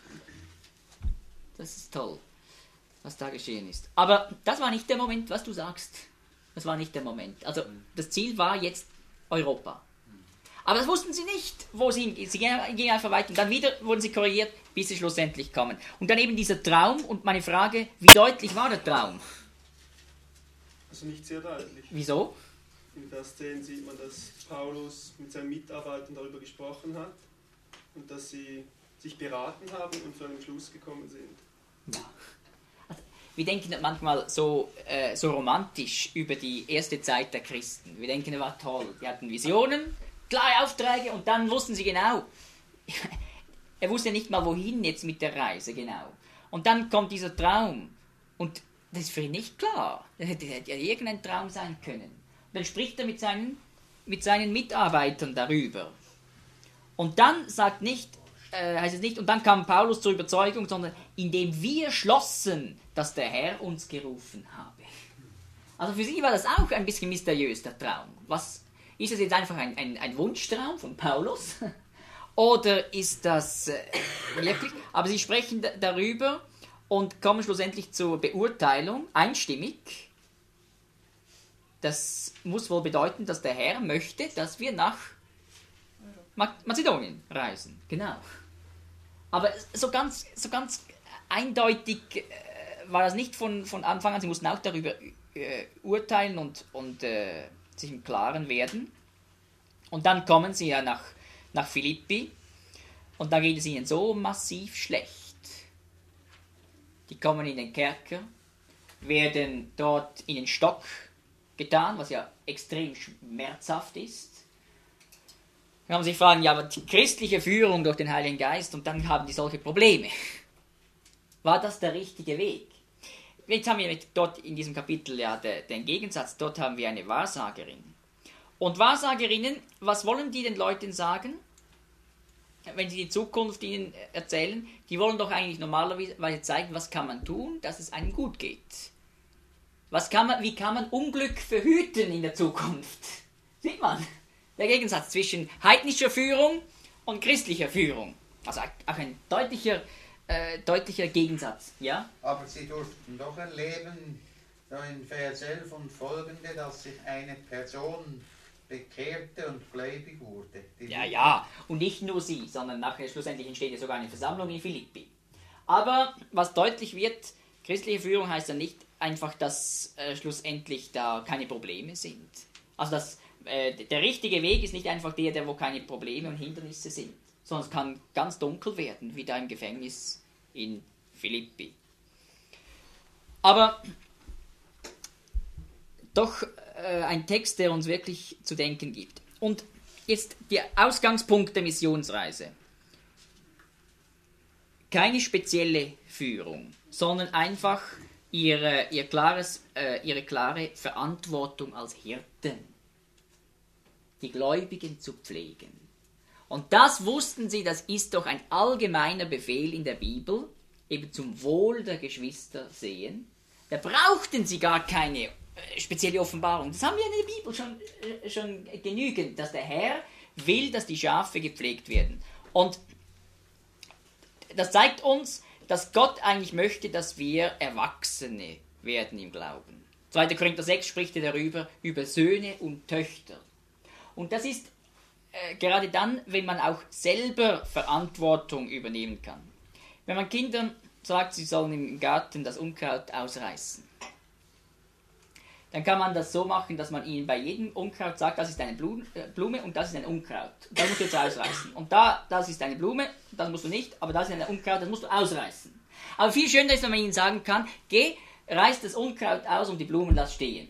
Das ist toll, was da geschehen ist. Aber das war nicht der Moment, was du sagst. Das war nicht der Moment. Also das Ziel war jetzt Europa. Aber das wussten sie nicht, wo sie hingehen. Sie gingen einfach weiter und dann wieder wurden sie korrigiert, bis sie schlussendlich kommen. Und dann eben dieser Traum und meine Frage, wie deutlich war der Traum? Also nicht sehr deutlich. Wieso? In Vers zehn sieht man, dass Paulus mit seinen Mitarbeitern darüber gesprochen hat und dass sie sich beraten haben und zu einem Schluss gekommen sind. Ja. Also, wir denken manchmal so, äh, so romantisch über die erste Zeit der Christen. Wir denken, er war toll. Die hatten Visionen, klare Aufträge und dann wussten sie genau. Er wusste nicht mal, wohin jetzt mit der Reise, genau. Und dann kommt dieser Traum und das ist für ihn nicht klar. Das hätte, hätte ja irgendein Traum sein können. Und dann spricht er mit seinen, mit seinen Mitarbeitern darüber. Und dann sagt nicht, äh, heißt es nicht, und dann kam Paulus zur Überzeugung, sondern indem wir schlossen, dass der Herr uns gerufen habe. Also für sie war das auch ein bisschen mysteriös, der Traum. Was, ist das jetzt einfach ein, ein, ein Wunschtraum von Paulus? Oder ist das äh, wirklich? Aber sie sprechen d- darüber und kommen schlussendlich zur Beurteilung, einstimmig. Das muss wohl bedeuten, dass der Herr möchte, dass wir nach Mazedonien reisen. Genau. Aber so ganz, so ganz eindeutig äh, war das nicht von, von Anfang an. Sie mussten auch darüber äh, urteilen und, und äh, sich im Klaren werden. Und dann kommen sie ja nach, nach Philippi und da geht es ihnen so massiv schlecht. Die kommen in den Kerker, werden dort in den Stock getan, was ja extrem schmerzhaft ist. Dann haben sie sich fragen, ja, aber die christliche Führung durch den Heiligen Geist und dann haben die solche Probleme. War das der richtige Weg? Jetzt haben wir dort in diesem Kapitel ja den, den Gegensatz, dort haben wir eine Wahrsagerin. Und Wahrsagerinnen, was wollen die den Leuten sagen? Wenn sie die Zukunft ihnen erzählen, die wollen doch eigentlich normalerweise zeigen, was kann man tun, dass es einem gut geht. Was kann man, wie kann man Unglück verhüten in der Zukunft? Sieht man, der Gegensatz zwischen heidnischer Führung und christlicher Führung. Also auch ein deutlicher, äh, deutlicher Gegensatz. Ja? Aber sie durften doch erleben, da in Vers elf und folgende, dass sich eine Person bekehrte und gläubig wurde. Die Ja, ja, und nicht nur sie, sondern nachher schlussendlich entsteht ja sogar eine Versammlung in Philippi. Aber was deutlich wird, christliche Führung heißt ja nicht einfach, dass äh, schlussendlich da keine Probleme sind. Also das, äh, der richtige Weg ist nicht einfach der, der wo keine Probleme und Hindernisse sind, sondern es kann ganz dunkel werden, wie da im Gefängnis in Philippi. Aber doch äh, ein Text, der uns wirklich zu denken gibt. Und jetzt der Ausgangspunkt der Missionsreise. Keine spezielle Führung, sondern einfach ihre, ihr klares, äh, ihre klare Verantwortung als Hirten, die Gläubigen zu pflegen. Und das wussten sie, das ist doch ein allgemeiner Befehl in der Bibel, eben zum Wohl der Geschwister sehen. Da brauchten sie gar keine spezielle Offenbarung. Das haben wir in der Bibel schon, äh, schon genügend, dass der Herr will, dass die Schafe gepflegt werden. Und das zeigt uns, dass Gott eigentlich möchte, dass wir Erwachsene werden im Glauben. zweiter Korinther sechs spricht er darüber, über Söhne und Töchter. Und das ist äh, gerade dann, wenn man auch selber Verantwortung übernehmen kann. Wenn man Kindern sagt, sie sollen im Garten das Unkraut ausreißen, dann kann man das so machen, dass man ihnen bei jedem Unkraut sagt, das ist eine Blume und das ist ein Unkraut. Das musst du jetzt ausreißen. Und da, das ist eine Blume, das musst du nicht, aber das ist ein Unkraut, das musst du ausreißen. Aber viel schöner ist, wenn man ihnen sagen kann, geh, reiß das Unkraut aus und die Blumen lass stehen.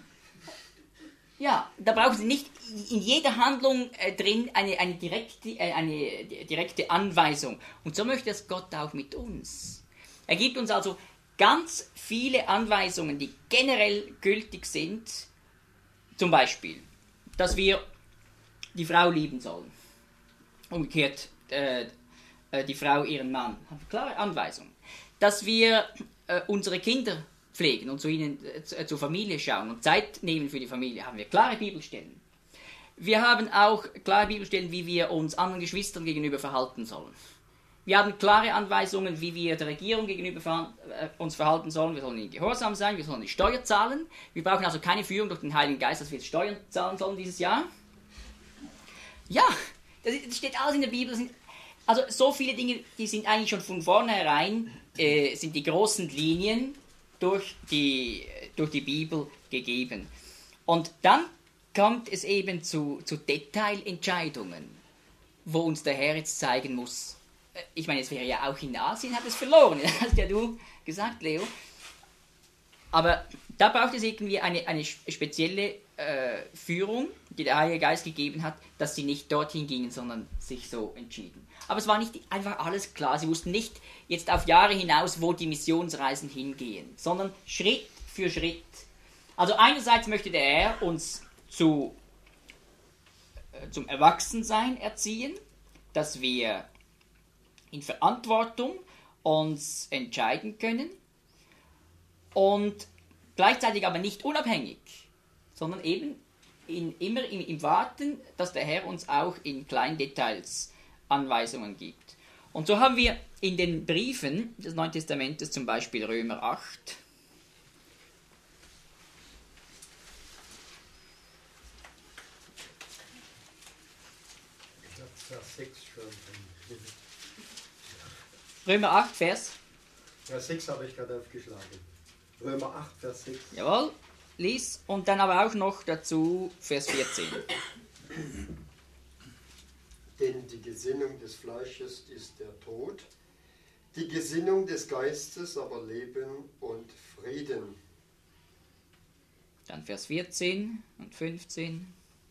Ja, da brauchen sie nicht in jeder Handlung äh, drin eine, eine, direkte, äh, eine direkte Anweisung. Und so möchte es Gott auch mit uns. Er gibt uns also ganz viele Anweisungen, die generell gültig sind, zum Beispiel, dass wir die Frau lieben sollen. Umgekehrt, äh, äh, die Frau ihren Mann. Klare Anweisung. Dass wir äh, unsere Kinder pflegen und zu ihnen äh, zur Familie schauen und Zeit nehmen für die Familie, haben wir klare Bibelstellen. Wir haben auch klare Bibelstellen, wie wir uns anderen Geschwistern gegenüber verhalten sollen. Wir haben klare Anweisungen, wie wir der Regierung gegenüber ver- äh, uns verhalten sollen. Wir sollen ihnen gehorsam sein, wir sollen die Steuer zahlen. Wir brauchen also keine Führung durch den Heiligen Geist, dass wir jetzt Steuern zahlen sollen dieses Jahr. Ja, das, das steht alles in der Bibel. Das sind, also so viele Dinge, die sind eigentlich schon von vornherein, äh, sind die großen Linien durch die, durch die Bibel gegeben. Und dann kommt es eben zu, zu Detailentscheidungen, wo uns der Herr jetzt zeigen muss. Ich meine, es wäre ja auch in Asien, hat es verloren, das hast ja du gesagt, Leo. Aber da braucht es irgendwie eine, eine spezielle äh, Führung, die der Heilige Geist gegeben hat, dass sie nicht dorthin gingen, sondern sich so entschieden. Aber es war nicht einfach alles klar. Sie wussten nicht jetzt auf Jahre hinaus, wo die Missionsreisen hingehen, sondern Schritt für Schritt. Also einerseits möchte der Herr uns zu, äh, zum Erwachsensein erziehen, dass wir in Verantwortung uns entscheiden können und gleichzeitig aber nicht unabhängig, sondern eben in, immer im, im Warten, dass der Herr uns auch in kleinen Details Anweisungen gibt. Und so haben wir in den Briefen des Neuen Testamentes zum Beispiel Römer acht, Vers sechs schon. Römer acht, Vers. Vers sechs habe ich gerade aufgeschlagen. Römer acht, Vers sechs. Jawohl, lies. Und dann aber auch noch dazu Vers vierzehn. Denn die Gesinnung des Fleisches ist der Tod, die Gesinnung des Geistes aber Leben und Frieden. Dann Vers vierzehn und fünfzehn.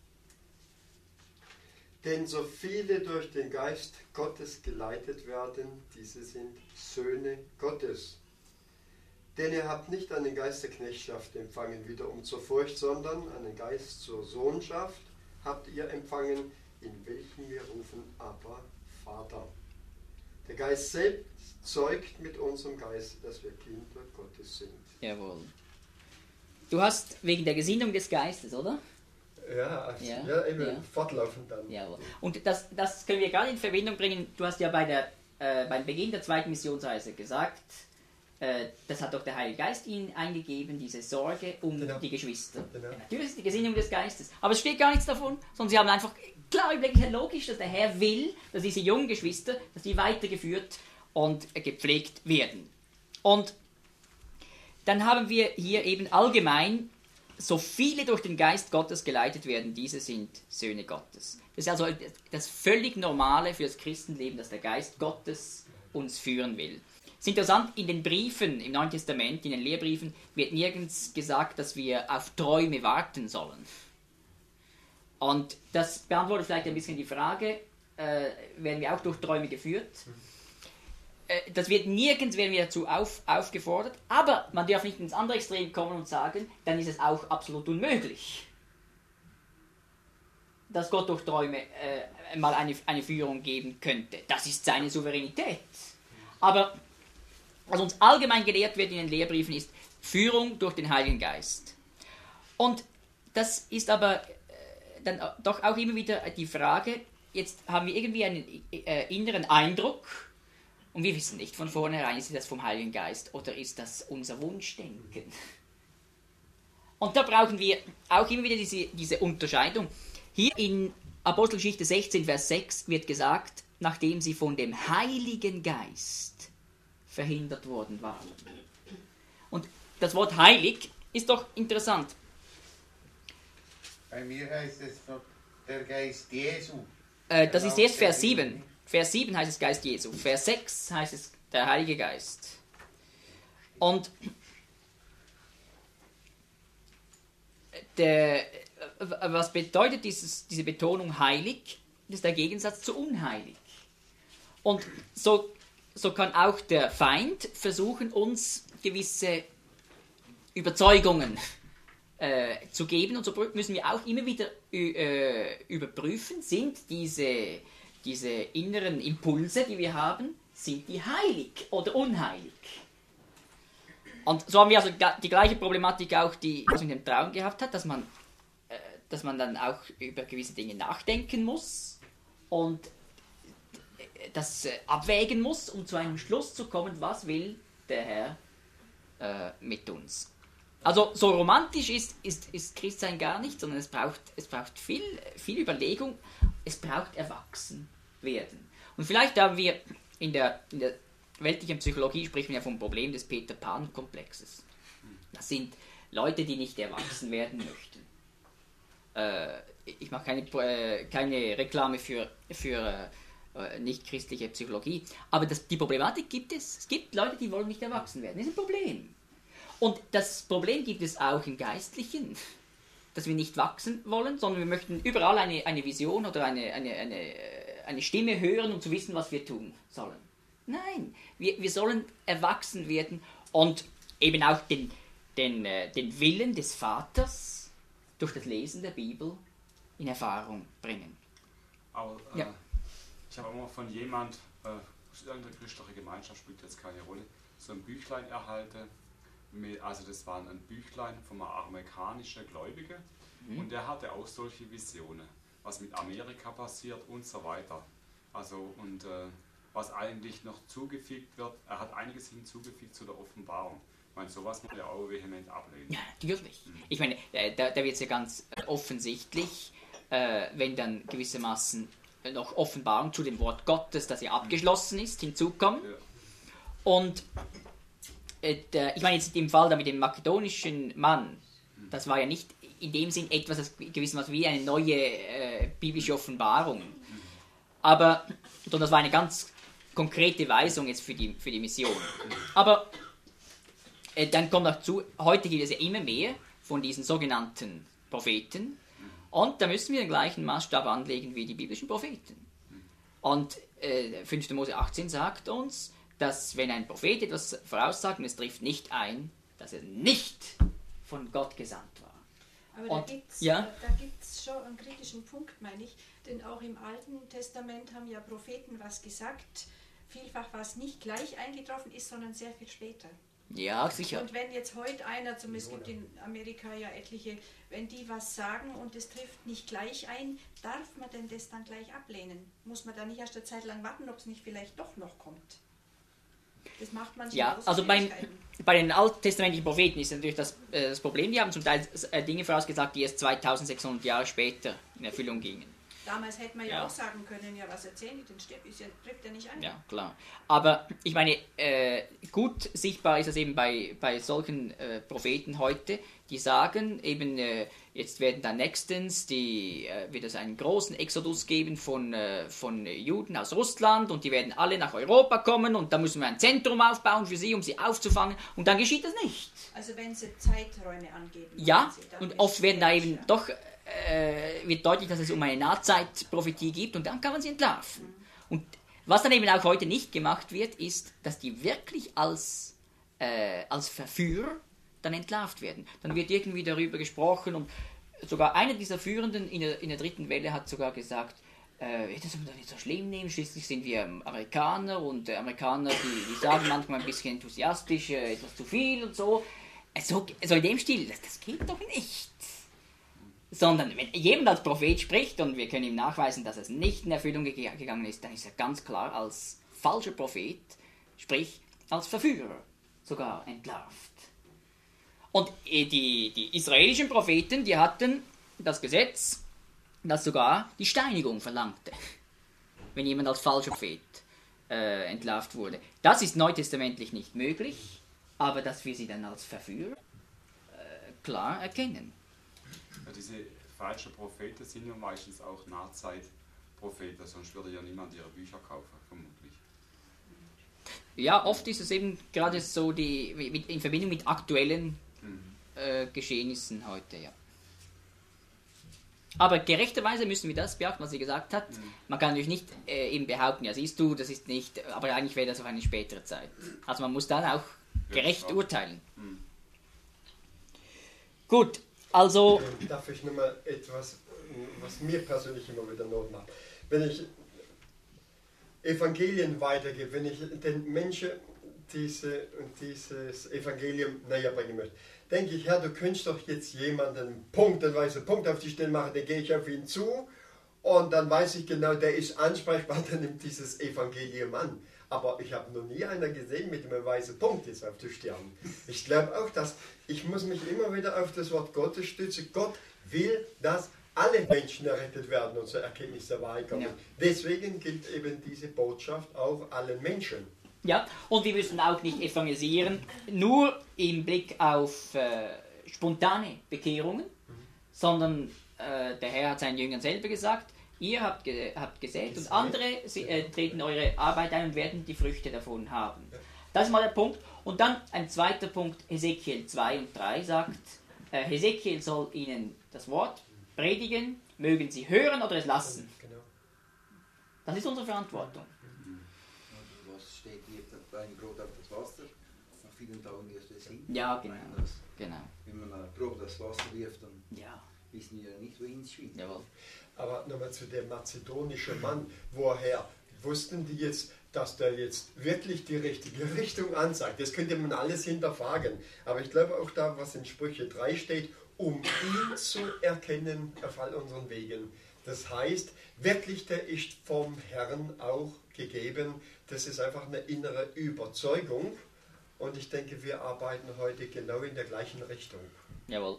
Denn so viele durch den Geist Gottes geleitet werden, diese sind Söhne Gottes. Denn ihr habt nicht einen Geist der Knechtschaft empfangen, wiederum zur Furcht, sondern einen Geist zur Sohnschaft habt ihr empfangen, in welchen wir rufen, aber Vater. Der Geist selbst zeugt mit unserem Geist, dass wir Kinder Gottes sind. Jawohl. Du hast wegen der Gesinnung des Geistes, oder? Ja, also, Ja, ja, eben ja. fortlaufend dann. Jawohl. Und das, das können wir gerade in Verbindung bringen. Du hast ja bei der, äh, beim Beginn der zweiten Missionsreise gesagt, äh, das hat doch der Heilige Geist ihnen eingegeben, diese Sorge um Genau. die Geschwister. Genau. Ja, natürlich ist es die Gesinnung des Geistes. Aber es steht gar nichts davon, sondern sie haben einfach klar überlegt, ja logisch, dass der Herr will, dass diese jungen Geschwister, dass die weitergeführt und äh, gepflegt werden. Und dann haben wir hier eben allgemein, so viele durch den Geist Gottes geleitet werden, diese sind Söhne Gottes. Das ist also das völlig Normale für das Christenleben, dass der Geist Gottes uns führen will. Es ist interessant, in den Briefen im Neuen Testament, in den Lehrbriefen, wird nirgends gesagt, dass wir auf Träume warten sollen. Und das beantwortet vielleicht ein bisschen die Frage, äh, werden wir auch durch Träume geführt? Das wird nirgends werden wir dazu auf, aufgefordert, aber man darf nicht ins andere Extrem kommen und sagen, dann ist es auch absolut unmöglich, dass Gott durch Träume äh, mal eine, eine Führung geben könnte. Das ist seine Souveränität. Aber was uns allgemein gelehrt wird in den Lehrbriefen ist Führung durch den Heiligen Geist. Und das ist aber äh, dann doch auch immer wieder die Frage, jetzt haben wir irgendwie einen äh, inneren Eindruck, und wir wissen nicht von vornherein, ist das vom Heiligen Geist oder ist das unser Wunschdenken. Und da brauchen wir auch immer wieder diese, diese Unterscheidung. Hier in Apostelgeschichte sechzehn, Vers sechs wird gesagt, nachdem sie von dem Heiligen Geist verhindert worden waren. Und das Wort heilig ist doch interessant. Bei mir heißt es der Geist Jesu. Äh, das ist erst Vers sieben. Vers sieben heißt es Geist Jesu. Vers sechs heißt es der Heilige Geist. Und der, was bedeutet dieses, diese Betonung heilig? Das ist der Gegensatz zu unheilig. Und so, so kann auch der Feind versuchen, uns gewisse Überzeugungen äh, zu geben. Und so müssen wir auch immer wieder äh, überprüfen, sind diese Diese inneren Impulse, die wir haben, sind die heilig oder unheilig? Und so haben wir also die gleiche Problematik auch, die man in dem Traum gehabt hat, dass man, äh, dass man dann auch über gewisse Dinge nachdenken muss und das äh, abwägen muss, um zu einem Schluss zu kommen, was will der Herr äh, mit uns. Also so romantisch ist, ist, ist Christsein gar nicht, sondern es braucht, es braucht viel, viel Überlegung es braucht Erwachsenwerden. Und vielleicht haben wir in der, in der weltlichen Psychologie, sprechen wir ja vom Problem des Peter-Pan-Komplexes. Das sind Leute, die nicht erwachsen werden möchten. Äh, ich mache keine, äh, keine Reklame für, für äh, nicht-christliche Psychologie, aber das, die Problematik gibt es. Es gibt Leute, die wollen nicht erwachsen werden. Das ist ein Problem. Und das Problem gibt es auch im Geistlichen, dass wir nicht wachsen wollen, sondern wir möchten überall eine, eine Vision oder eine, eine, eine, eine Stimme hören, um zu wissen, was wir tun sollen. Nein, wir, wir sollen erwachsen werden und eben auch den, den, den Willen des Vaters durch das Lesen der Bibel in Erfahrung bringen. Aber äh, ja. ich habe immer von jemand, äh, irgendeine christliche Gemeinschaft spielt jetzt keine Rolle, so ein Büchlein erhalten. Also das war ein Büchlein von einem amerikanischen Gläubigen mhm. und der hatte auch solche Visionen, was mit Amerika passiert und so weiter. Also und äh, was eigentlich noch zugefügt wird, er hat einiges hinzugefügt zu der Offenbarung. Ich meine, sowas muss er auch vehement ablehnen. Ja, natürlich. Mhm. Ich meine, da, da wird es ja ganz offensichtlich, äh, wenn dann gewissermaßen noch Offenbarung zu dem Wort Gottes, das ja abgeschlossen ist, hinzukommt. Ja. Und ich meine jetzt im Fall da mit dem makedonischen Mann, das war ja nicht in dem Sinn etwas, das gewissermaßen wie eine neue äh, biblische Offenbarung. Aber das war eine ganz konkrete Weisung jetzt für die, für die Mission. Aber äh, dann kommt noch zu, heute gibt es ja immer mehr von diesen sogenannten Propheten und da müssen wir den gleichen Maßstab anlegen wie die biblischen Propheten. Und äh, fünfter Mose achtzehn sagt uns, dass wenn ein Prophet etwas voraussagt und es trifft nicht ein, dass er nicht von Gott gesandt war. Aber und, da gibt es ja? schon einen kritischen Punkt, meine ich, denn auch im Alten Testament haben ja Propheten was gesagt, vielfach was nicht gleich eingetroffen ist, sondern sehr viel später. Ja, sicher. Und wenn jetzt heute einer, zumindest gibt in Amerika ja etliche, wenn die was sagen und es trifft nicht gleich ein, darf man denn das dann gleich ablehnen? Muss man da nicht erst eine Zeit lang warten, ob es nicht vielleicht doch noch kommt? Das macht man ja, also beim, bei den alttestamentlichen Propheten ist natürlich das, äh, das Problem, die haben zum Teil äh, Dinge vorausgesagt, die erst zweitausendsechshundert Jahre später in Erfüllung gingen. Damals hätte man ja, ja auch sagen können, ja, was erzählen die, den Stipp ist ja, trifft ja nicht an. Ja, klar. Aber ich meine, äh, gut sichtbar ist das eben bei, bei solchen äh, Propheten heute, die sagen eben, äh, jetzt werden dann nächstens, die, äh, wird es einen großen Exodus geben von, äh, von Juden aus Russland und die werden alle nach Europa kommen und da müssen wir ein Zentrum aufbauen für sie, um sie aufzufangen und dann geschieht das nicht. Also wenn sie Zeiträume angeben. Ja, sie, und oft werden da eben doch äh, wird deutlich, dass es um eine Nahzeitprophetie geht und dann kann man sie entlarven. Mhm. Und was dann eben auch heute nicht gemacht wird, ist, dass die wirklich als, äh, als Verführer dann entlarvt werden. Dann wird irgendwie darüber gesprochen und sogar einer dieser Führenden in der, in der dritten Welle hat sogar gesagt, äh, das soll man doch nicht so schlimm nehmen, schließlich sind wir Amerikaner und äh, Amerikaner, die, die sagen manchmal ein bisschen enthusiastisch, äh, etwas zu viel und so. So, so in dem Stil, das, das geht doch nicht. Sondern wenn jemand als Prophet spricht und wir können ihm nachweisen, dass es nicht in Erfüllung ge- gegangen ist, dann ist er ganz klar als falscher Prophet, sprich als Verführer, sogar entlarvt. Und die, die israelischen Propheten, die hatten das Gesetz, das sogar die Steinigung verlangte, wenn jemand als falscher Prophet äh, entlarvt wurde. Das ist neutestamentlich nicht möglich, aber dass wir sie dann als Verführer äh, klar erkennen. Ja, diese falschen Propheten sind ja meistens auch Nahzeitpropheten, sonst würde ja niemand ihre Bücher kaufen, vermutlich. Ja, oft ist es eben gerade so die, mit, in Verbindung mit aktuellen mhm. äh, Geschehnissen heute, ja. Aber gerechterweise müssen wir das beachten, was sie gesagt hat. Mhm. Man kann natürlich nicht äh, eben behaupten, ja siehst du, das ist nicht, aber eigentlich wäre das auf eine spätere Zeit. Also man muss dann auch gerecht ja, urteilen. Mhm. Gut. Also, darf ich nur mal etwas, was mir persönlich immer wieder Not macht. Wenn ich Evangelien weitergebe, wenn ich den Menschen diese, dieses Evangelium näher bringen möchte, denke ich, Herr, du könntest doch jetzt jemanden punktenweise Punkt auf die Stelle machen, dann gehe ich auf ihn zu und dann weiß ich genau, der ist ansprechbar, der nimmt dieses Evangelium an. Aber ich habe noch nie einer gesehen mit einem weißen Punkt jetzt auf der Stirn. Ich glaube auch, dass ich muss mich immer wieder auf das Wort Gottes stützen. Gott will, dass alle Menschen errettet werden und zur Erkenntnis der Wahrheit kommen. Ja. Deswegen gilt eben diese Botschaft auch allen Menschen. Ja, und wir müssen auch nicht evangelisieren, nur im Blick auf äh, spontane Bekehrungen, sondern äh, der Herr hat seinen Jüngern selber gesagt, ihr habt, ge habt gesät und andere sie, äh, treten eure Arbeit ein und werden die Früchte davon haben. Das ist mal der Punkt. Und dann ein zweiter Punkt, Hesekiel zwei und drei sagt, äh, Hesekiel soll ihnen das Wort predigen, mögen sie hören oder es lassen. Das ist unsere Verantwortung. Was steht hier, dein Brot auf das Wasser, nach vielen Tagen wirst du es hin. Ja, genau. Das, genau. Wenn man ein Brot aufs Wasser wirft, dann ja. wissen wir ja nicht, wohin es schwimmt. Jawohl. Aber nochmal zu dem mazedonischen Mann, woher wussten die jetzt, dass der jetzt wirklich die richtige Richtung ansagt? Das könnte man alles hinterfragen. Aber ich glaube auch da, was in Sprüche drei steht, um ihn zu erkennen auf all unseren Wegen. Das heißt, wirklich, der ist vom Herrn auch gegeben. Das ist einfach eine innere Überzeugung. Und ich denke, wir arbeiten heute genau in der gleichen Richtung. Jawohl.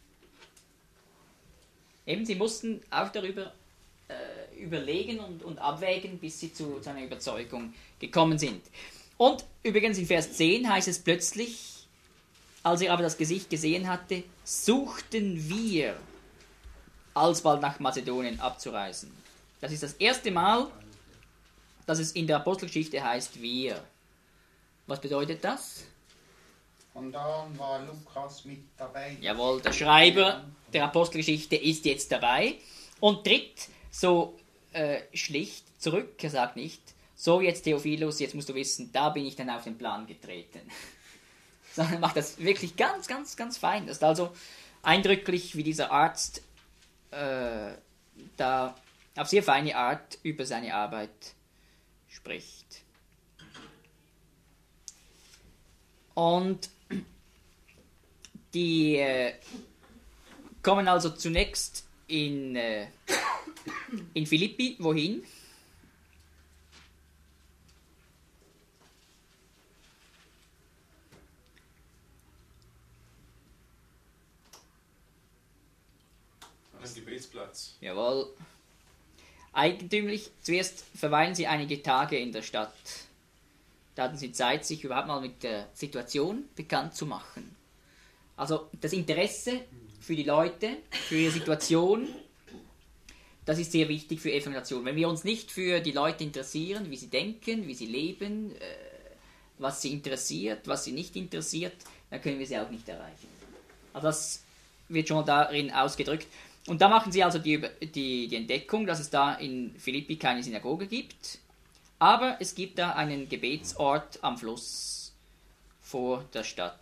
Eben, sie mussten auch darüber äh, überlegen und, und abwägen, bis sie zu, zu einer Überzeugung gekommen sind. Und übrigens in Vers zehn heißt es plötzlich, als er aber das Gesicht gesehen hatte, suchten wir alsbald nach Mazedonien abzureisen. Das ist das erste Mal, dass es in der Apostelgeschichte heißt wir. Was bedeutet das? Und dann war Lukas mit dabei. Jawohl, der Schreiber der Apostelgeschichte ist jetzt dabei und tritt so äh, schlicht zurück. Er sagt nicht, so jetzt Theophilus, jetzt musst du wissen, da bin ich dann auf den Plan getreten. Sondern macht das wirklich ganz, ganz, ganz fein. Das ist also eindrücklich, wie dieser Arzt äh, da auf sehr feine Art über seine Arbeit spricht. Und die äh, kommen also zunächst in, äh, in Philippi, wohin? Ein Gebetsplatz. Jawohl. Eigentümlich, zuerst verweilen sie einige Tage in der Stadt. Da hatten sie Zeit, sich überhaupt mal mit der Situation bekannt zu machen. Also das Interesse für die Leute, für ihre Situation, das ist sehr wichtig für Evangelisation. Wenn wir uns nicht für die Leute interessieren, wie sie denken, wie sie leben, äh, was sie interessiert, was sie nicht interessiert, dann können wir sie auch nicht erreichen. Also das wird schon darin ausgedrückt. Und da machen sie also die, die, die Entdeckung, dass es da in Philippi keine Synagoge gibt, aber es gibt da einen Gebetsort am Fluss vor der Stadt.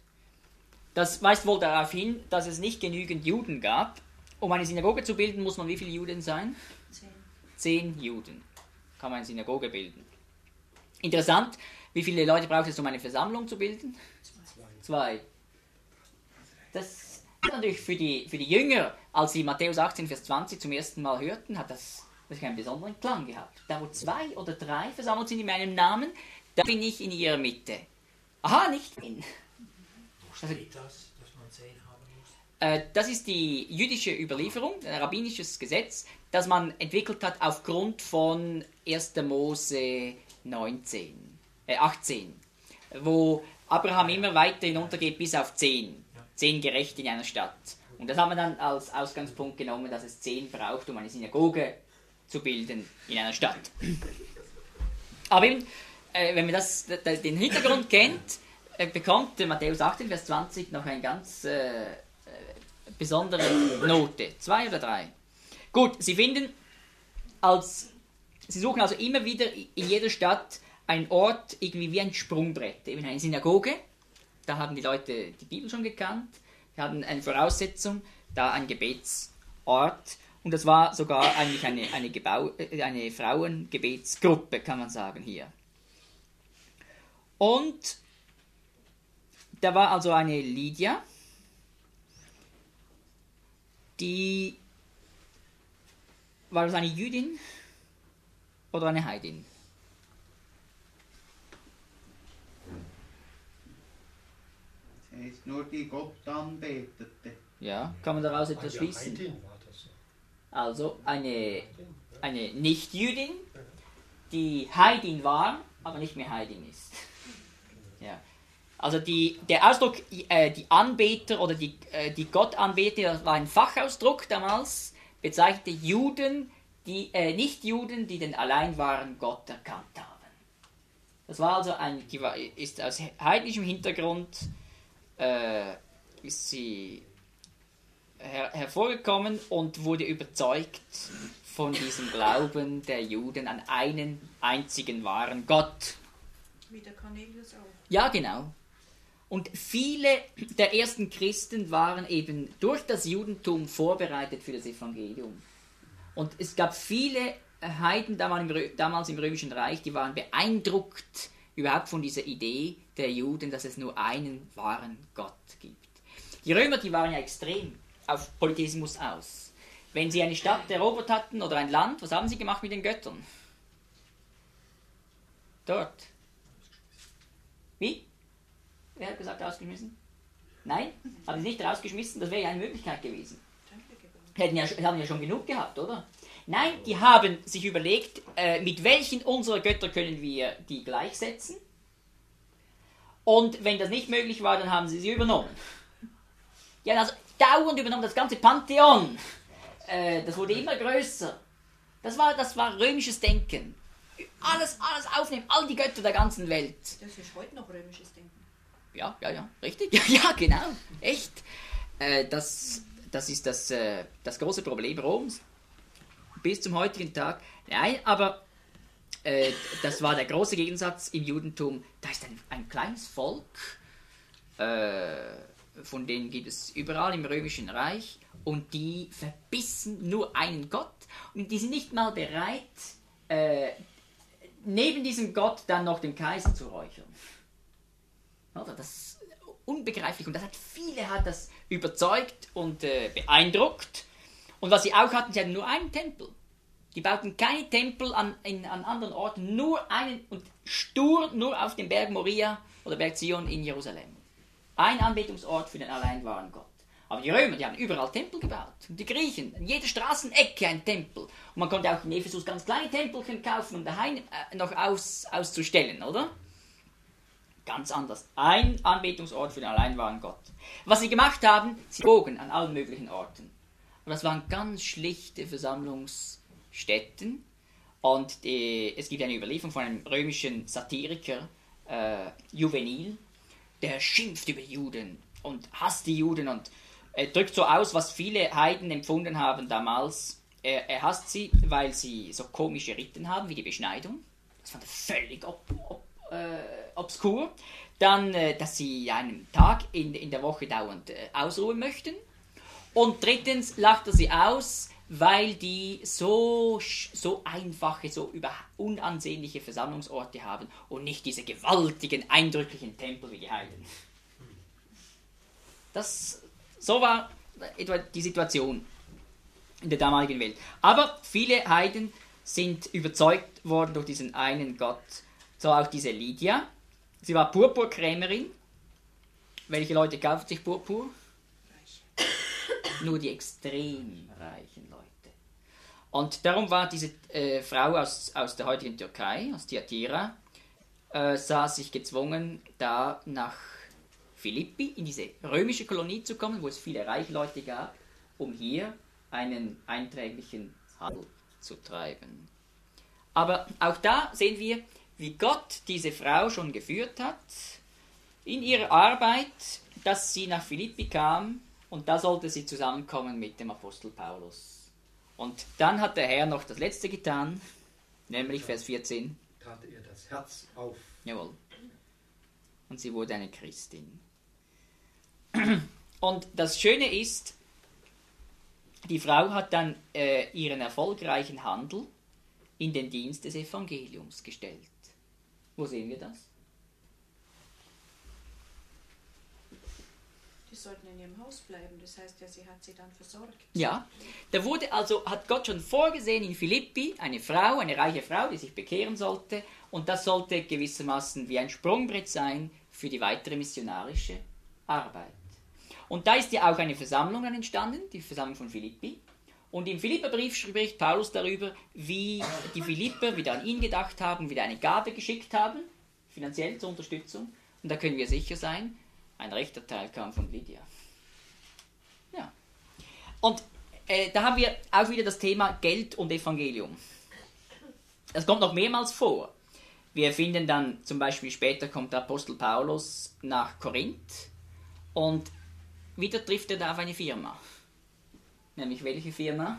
Das weist wohl darauf hin, dass es nicht genügend Juden gab. Um eine Synagoge zu bilden, muss man wie viele Juden sein? Zehn. Zehn Juden kann man eine Synagoge bilden. Interessant, wie viele Leute braucht es, um eine Versammlung zu bilden? Zwei. Das ist natürlich für die, für die Jünger, als sie Matthäus achtzehn, Vers zwanzig zum ersten Mal hörten, hat das, das einen besonderen Klang gehabt. Da wo zwei oder drei versammelt sind in meinem Namen, da bin ich in ihrer Mitte. Aha, nicht in. Wo steht das, dass man zehn haben muss? Äh, das ist die jüdische Überlieferung, ein rabbinisches Gesetz, das man entwickelt hat aufgrund von erster Mose neunzehn, äh achtzehn, wo Abraham immer weiter hinuntergeht bis auf zehn. Zehn Gerechte in einer Stadt. Und das haben wir dann als Ausgangspunkt genommen, dass es zehn braucht, um eine Synagoge zu bilden in einer Stadt. Aber eben, äh, wenn man das, den Hintergrund kennt, äh, bekommt äh, Matthäus achtzehn, Vers zwanzig noch eine ganz äh, äh, besondere Note. Zwei oder drei. Gut, Sie finden, als Sie suchen also immer wieder in jeder Stadt einen Ort, irgendwie wie ein Sprungbrett, eben eine Synagoge. Da haben die Leute die Bibel schon gekannt. Wir hatten eine Voraussetzung, da ein Gebetsort. Und das war sogar eigentlich eine, eine, Gebau, eine Frauengebetsgruppe, kann man sagen, hier. Und da war also eine Lydia, die, war das eine Jüdin oder eine Heidin? Es ist nur die Gott anbetete. Ja, kann man daraus etwas Ah, ja, schließen? Heidin war das. Also eine, eine Nicht-Jüdin, die Heidin war, aber nicht mehr Heidin ist. Ja. Also die, der Ausdruck, äh, die Anbeter oder die, äh, die Gottanbeter, das war ein Fachausdruck damals, bezeichnete Juden, die äh, Nicht-Juden, die den allein wahren Gott erkannt haben. Das war also ein, die war, ist aus heidnischem Hintergrund äh, ist sie her, hervorgekommen und wurde überzeugt von diesem Glauben der Juden an einen einzigen wahren Gott. Wie der Cornelius auch. Ja, genau. Und viele der ersten Christen waren eben durch das Judentum vorbereitet für das Evangelium. Und es gab viele Heiden damals im Römischen Reich, die waren beeindruckt überhaupt von dieser Idee der Juden, dass es nur einen wahren Gott gibt. Die Römer, die waren ja extrem auf Polytheismus aus. Wenn sie eine Stadt erobert hatten oder ein Land, was haben sie gemacht mit den Göttern? Dort. Wie? Wer hat gesagt rausgeschmissen? Nein? Haben sie nicht rausgeschmissen? Das wäre ja eine Möglichkeit gewesen. Hätten ja, haben ja schon genug gehabt, oder? Nein, die haben sich überlegt, äh, mit welchen unserer Götter können wir die gleichsetzen. Und wenn das nicht möglich war, dann haben sie sie übernommen. Die haben also dauernd übernommen, das ganze Pantheon. Äh, das wurde immer größer. Das war, das war römisches Denken. Alles, alles aufnehmen, all die Götter der ganzen Welt. Das ist heute noch römisches Denken. Ja, ja, ja, richtig. Ja, ja, genau. Echt. Äh, das, das ist das, äh, das große Problem Roms. Bis zum heutigen Tag. Nein, aber äh, das war der große Gegensatz im Judentum. Da ist ein, ein kleines Volk, äh, von denen gibt es überall im Römischen Reich, und die verbissen nur einen Gott. Und die sind nicht mal bereit, äh, neben diesem Gott dann noch den Kaiser zu räuchern. Oder? Das ist unbegreiflich. Und das hat viele hat das überzeugt und äh, beeindruckt. Und was sie auch hatten, sie hatten nur einen Tempel. Die bauten keine Tempel an, in, an anderen Orten, nur einen, und stur nur auf dem Berg Moria oder Berg Zion in Jerusalem. Ein Anbetungsort für den allein wahren Gott. Aber die Römer, die haben überall Tempel gebaut. Und die Griechen, in jeder Straßenecke ein Tempel. Und man konnte auch in Ephesus ganz kleine Tempelchen kaufen, um daheim äh, noch aus, auszustellen, oder? Ganz anders. Ein Anbetungsort für den allein wahren Gott. Was sie gemacht haben, sie bogen an allen möglichen Orten. Und das waren ganz schlichte Versammlungsstätten. Und die, es gibt eine Überlieferung von einem römischen Satiriker, äh, Juvenil, der schimpft über Juden und hasst die Juden und äh, drückt so aus, was viele Heiden empfunden haben damals. Er, er hasst sie, weil sie so komische Riten haben, wie die Beschneidung. Das fand er völlig ob, ob, äh, obskur. Dann, äh, dass sie einen Tag in, in der Woche dauernd äh, ausruhen möchten. Und drittens lacht er sie aus, weil die so, so einfache, so über unansehnliche Versammlungsorte haben und nicht diese gewaltigen, eindrücklichen Tempel wie die Heiden. Das, so war etwa die Situation in der damaligen Welt. Aber viele Heiden sind überzeugt worden durch diesen einen Gott. So auch diese Lydia. Sie war Purpurkrämerin. Welche Leute kaufen sich Purpur? Nur die extrem reichen Leute. Und darum war diese äh, Frau aus, aus der heutigen Türkei, aus Thyatira, äh, sah sich gezwungen, da nach Philippi, in diese römische Kolonie zu kommen, wo es viele reiche Leute gab, um hier einen einträglichen Handel zu treiben. Aber auch da sehen wir, wie Gott diese Frau schon geführt hat, in ihrer Arbeit, dass sie nach Philippi kam. Und da sollte sie zusammenkommen mit dem Apostel Paulus. Und dann hat der Herr noch das Letzte getan, nämlich Vers vierzehn. Tat er das Herz auf. Jawohl. Und sie wurde eine Christin. Und das Schöne ist, die Frau hat dann äh, ihren erfolgreichen Handel in den Dienst des Evangeliums gestellt. Wo sehen wir das? Die sollten in ihrem Haus bleiben, das heißt ja, sie hat sie dann versorgt. Ja, da wurde also, hat Gott schon vorgesehen in Philippi eine Frau, eine reiche Frau, die sich bekehren sollte, und das sollte gewissermaßen wie ein Sprungbrett sein für die weitere missionarische Arbeit. Und da ist ja auch eine Versammlung dann entstanden, die Versammlung von Philippi, Und im Philipperbrief spricht Paulus darüber, wie die Philipper wieder an ihn gedacht haben, wieder eine Gabe geschickt haben, finanziell zur Unterstützung. Und da können wir sicher sein, ein rechter Teil kam von Lydia. Ja. Und äh, da haben wir auch wieder das Thema Geld und Evangelium. Das kommt noch mehrmals vor. Wir finden dann zum Beispiel später kommt der Apostel Paulus nach Korinth und wieder trifft er da auf eine Firma. Nämlich welche Firma?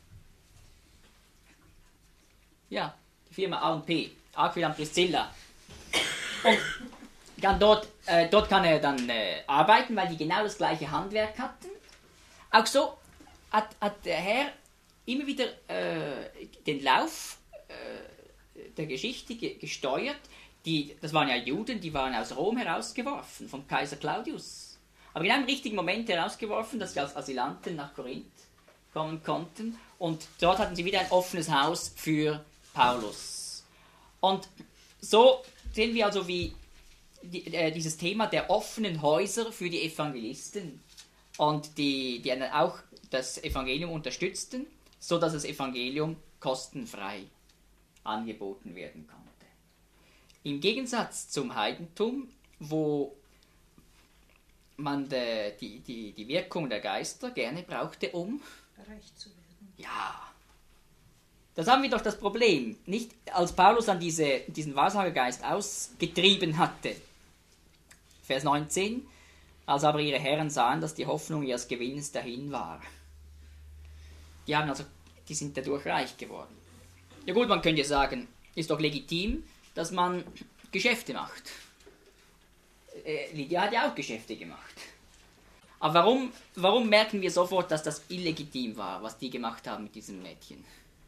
Ja, die Firma A und P, Aquila und Priscilla. Und dann dort, äh, dort kann er dann äh, arbeiten, weil die genau das gleiche Handwerk hatten. Auch so hat, hat der Herr immer wieder äh, den Lauf äh, der Geschichte ge gesteuert. Die, das waren ja Juden, die waren aus Rom herausgeworfen, vom Kaiser Claudius. Aber genau im richtigen Moment herausgeworfen, dass sie als Asylanten nach Korinth kommen konnten. Und dort hatten sie wieder ein offenes Haus für Paulus. Und so sehen wir also, wie die, äh, dieses Thema der offenen Häuser für die Evangelisten und die, die dann auch das Evangelium unterstützten, so dass das Evangelium kostenfrei angeboten werden konnte. Im Gegensatz zum Heidentum, wo man de, die, die, die Wirkung der Geister gerne brauchte, um reich zu werden. Ja, das haben wir doch das Problem. Nicht als Paulus dann diese, diesen Wahrsagergeist ausgetrieben hatte. Vers neunzehn, als aber ihre Herren sahen, dass die Hoffnung ihres Gewinnes dahin war. Die haben also, die sind dadurch reich geworden. Ja gut, man könnte sagen, ist doch legitim, dass man Geschäfte macht. Äh, Lydia hat ja auch Geschäfte gemacht. Aber warum, warum merken wir sofort, dass das illegitim war, was die gemacht haben mit diesem Mädchen?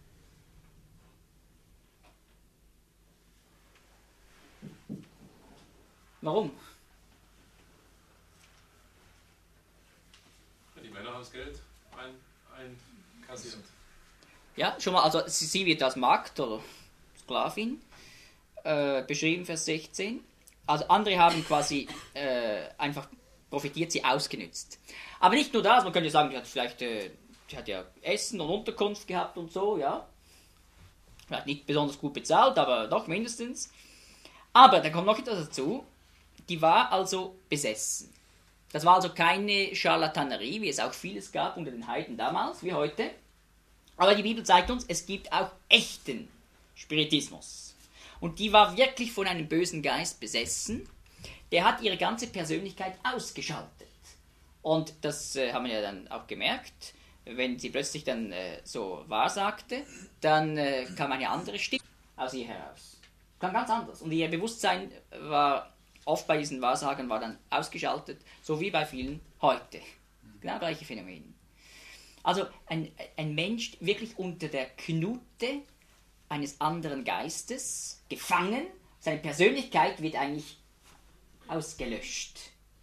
Warum? Die Männer haben das Geld ein, einkassiert. Ja, schon mal, also sie, sie wird als Magd oder Sklavin äh, beschrieben, Vers sechzehn. Also andere haben quasi äh, einfach profitiert, sie ausgenützt. Aber nicht nur das, man könnte sagen, die hat vielleicht äh, die hat ja Essen und Unterkunft gehabt und so, ja. Vielleicht nicht besonders gut bezahlt, aber doch mindestens. Aber da kommt noch etwas dazu, die war also besessen. Das war also keine Scharlatanerie, wie es auch vieles gab unter den Heiden damals, wie heute. Aber die Bibel zeigt uns, es gibt auch echten Spiritismus. Und die war wirklich von einem bösen Geist besessen. Der hat ihre ganze Persönlichkeit ausgeschaltet. Und das äh, haben wir ja dann auch gemerkt. Wenn sie plötzlich dann äh, so wahrsagte, dann äh, kam eine andere Stimme aus ihr heraus. Kam ganz anders. Und ihr Bewusstsein war oft bei diesen Wahrsagern war dann ausgeschaltet, so wie bei vielen heute. Genau gleiche Phänomene. Also ein, ein Mensch wirklich unter der Knute eines anderen Geistes gefangen, seine Persönlichkeit wird eigentlich ausgelöscht.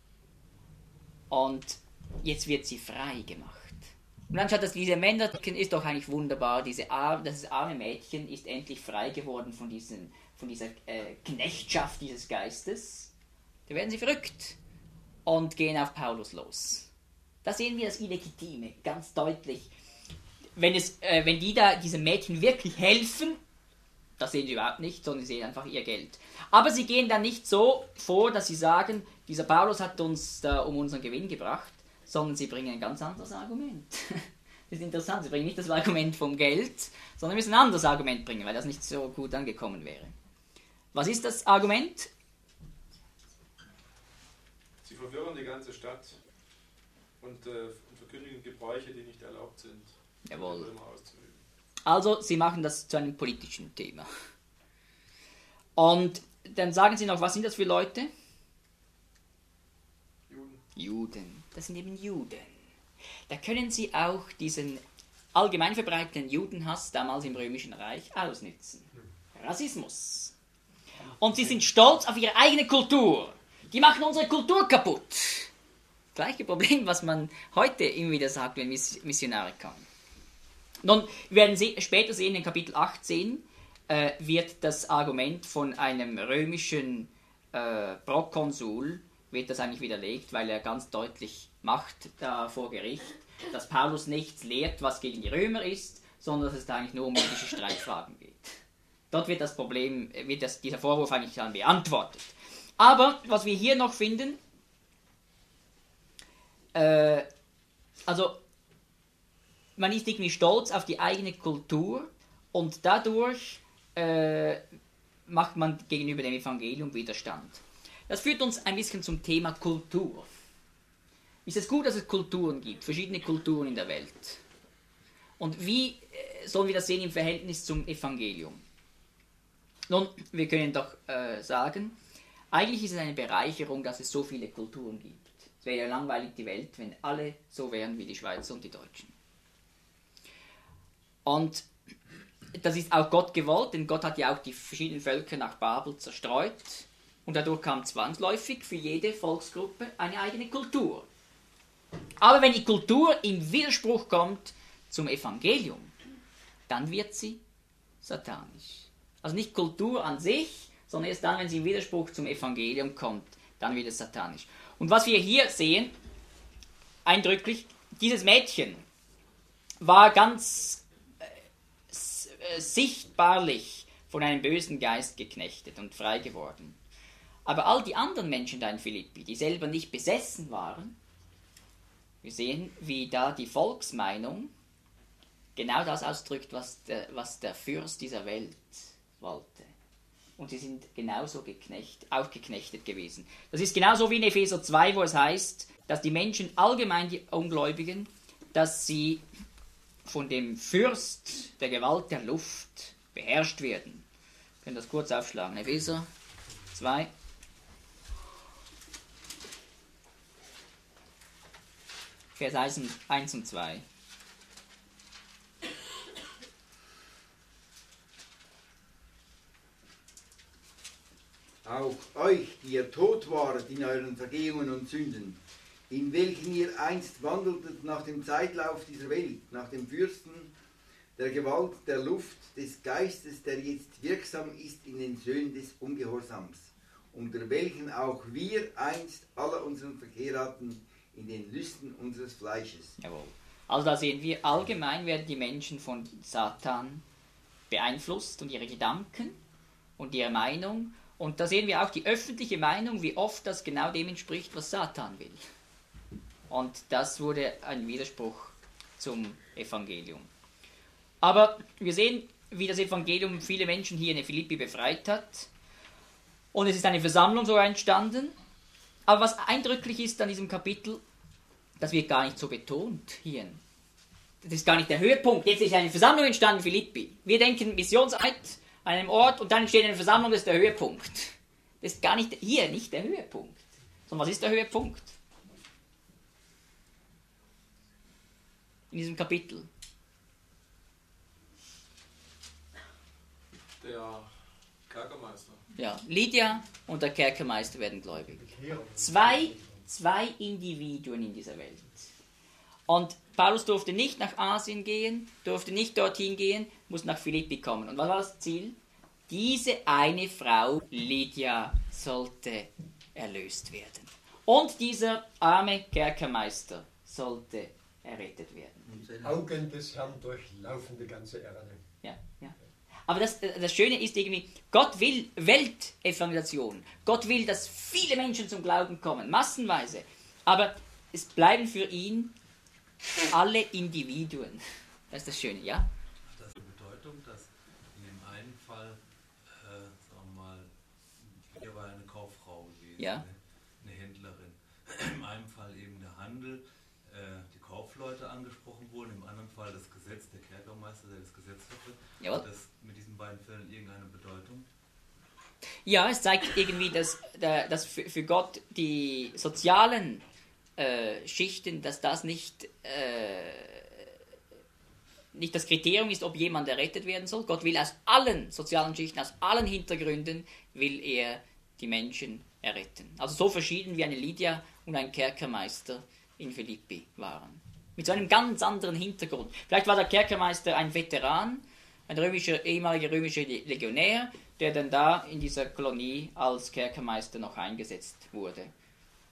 Und jetzt wird sie frei gemacht. Und anstatt dass diese Männer, ist doch eigentlich wunderbar, diese arme, das arme Mädchen ist endlich frei geworden von, diesen, von dieser äh, Knechtschaft dieses Geistes. Da werden sie verrückt und gehen auf Paulus los. Da sehen wir das Illegitime ganz deutlich. Wenn, es, äh, wenn die da diesem Mädchen wirklich helfen, das sehen sie überhaupt nicht, sondern sie sehen einfach ihr Geld. Aber sie gehen dann nicht so vor, dass sie sagen, dieser Paulus hat uns da um unseren Gewinn gebracht, sondern sie bringen ein ganz anderes Argument. Das ist interessant, sie bringen nicht das Argument vom Geld, sondern müssen ein anderes Argument bringen, weil das nicht so gut angekommen wäre. Was ist das Argument? Sie verwirren die ganze Stadt und, äh, und verkündigen Gebräuche, die nicht erlaubt sind. Jawohl. Römer auszuüben. Also, sie machen das zu einem politischen Thema. Und dann sagen sie noch, was sind das für Leute? Juden. Juden. Das sind eben Juden. Da können sie auch diesen allgemein verbreiteten Judenhass damals im Römischen Reich ausnutzen. Rassismus. Und sie sind stolz auf ihre eigene Kultur. Die machen unsere Kultur kaputt. Gleiche Problem, was man heute immer wieder sagt, wenn Missionare kommen. Nun, wir werden se- später sehen, in Kapitel achtzehn äh, wird das Argument von einem römischen äh, Prokonsul wird das eigentlich widerlegt, weil er ganz deutlich macht da vor Gericht, dass Paulus nichts lehrt, was gegen die Römer ist, sondern dass es da eigentlich nur um jüdische Streitfragen geht. Dort wird das Problem, wird das, dieser Vorwurf eigentlich dann beantwortet. Aber was wir hier noch finden, äh, also man ist irgendwie stolz auf die eigene Kultur und dadurch äh, macht man gegenüber dem Evangelium Widerstand. Das führt uns ein bisschen zum Thema Kultur. Ist es gut, dass es Kulturen gibt, verschiedene Kulturen in der Welt? Und wie äh, sollen wir das sehen im Verhältnis zum Evangelium? Nun, wir können doch äh, sagen, eigentlich ist es eine Bereicherung, dass es so viele Kulturen gibt. Es wäre ja langweilig die Welt, wenn alle so wären wie die Schweizer und die Deutschen. Und das ist auch Gott gewollt, denn Gott hat ja auch die verschiedenen Völker nach Babel zerstreut und dadurch kam zwangsläufig für jede Volksgruppe eine eigene Kultur. Aber wenn die Kultur in Widerspruch kommt zum Evangelium, dann wird sie satanisch. Also nicht Kultur an sich, sondern erst dann, wenn sie in Widerspruch zum Evangelium kommt, dann wird es satanisch. Und was wir hier sehen, eindrücklich, dieses Mädchen war ganz äh, sichtbarlich von einem bösen Geist geknechtet und frei geworden. Aber all die anderen Menschen da in Philippi, die selber nicht besessen waren, wir sehen, wie da die Volksmeinung genau das ausdrückt, was der, was der Fürst dieser Welt wollte. Und sie sind genauso geknecht, auch geknechtet gewesen. Das ist genauso wie in Epheser zwei, wo es heißt, dass die Menschen, allgemein die Ungläubigen, dass sie von dem Fürst der Gewalt der Luft beherrscht werden. Wir können das kurz aufschlagen. Epheser zwei. Vers eins und zwei. Auch euch, die ihr tot wart in euren Vergehungen und Sünden, in welchen ihr einst wandeltet nach dem Zeitlauf dieser Welt, nach dem Fürsten der Gewalt der Luft, des Geistes, der jetzt wirksam ist in den Söhnen des Ungehorsams, unter welchen auch wir einst alle unseren Verkehr hatten in den Lüsten unseres Fleisches. Jawohl. Also da sehen wir, allgemein werden die Menschen von Satan beeinflusst und ihre Gedanken und ihre Meinung. Und da sehen wir auch die öffentliche Meinung, wie oft das genau dem entspricht, was Satan will. Und das wurde ein Widerspruch zum Evangelium. Aber wir sehen, wie das Evangelium viele Menschen hier in Philippi befreit hat. Und es ist eine Versammlung so entstanden. Aber was eindrücklich ist an diesem Kapitel, das wird gar nicht so betont hier. Das ist gar nicht der Höhepunkt. Jetzt ist eine Versammlung entstanden in Philippi. Wir denken Missionsarbeit an einem Ort und dann entsteht eine Versammlung, das ist der Höhepunkt. Das ist gar nicht hier, nicht der Höhepunkt. Sondern was ist der Höhepunkt? In diesem Kapitel. Der Kerkermeister. Ja, Lydia und der Kerkermeister werden gläubig. Zwei, zwei Individuen in dieser Welt. Und Paulus durfte nicht nach Asien gehen, durfte nicht dorthin gehen, muss nach Philippi kommen. Und was war das Ziel? Diese eine Frau, Lydia, sollte erlöst werden. Und dieser arme Kerkermeister sollte errettet werden. Augen des Herrn durchlaufen die ganze Erde. Ja, ja. Aber das, das Schöne ist irgendwie, Gott will Weltevangelisation. Gott will, dass viele Menschen zum Glauben kommen, massenweise. Aber es bleiben für ihn alle Individuen. Das ist das Schöne, ja? Hat das die Bedeutung, dass in dem einen Fall, äh, sagen wir mal, hier war eine Kauffrau gewesen, Ja. eine Händlerin. Im einen Fall eben der Handel, äh, die Kaufleute angesprochen wurden, im anderen Fall das Gesetz, der Kerkermeister, der das Gesetz hatte. Jawohl. Hat das mit diesen beiden Fällen irgendeine Bedeutung? Ja, es zeigt irgendwie, dass, dass für, für Gott die sozialen äh, Schichten, dass das nicht, äh, nicht das Kriterium ist, ob jemand errettet werden soll. Gott will aus allen sozialen Schichten, aus allen Hintergründen, will er die Menschen erretten. Also so verschieden wie eine Lydia und ein Kerkermeister in Philippi waren. Mit so einem ganz anderen Hintergrund. Vielleicht war der Kerkermeister ein Veteran, ein römischer, ehemaliger römischer Legionär, der dann da in dieser Kolonie als Kerkermeister noch eingesetzt wurde.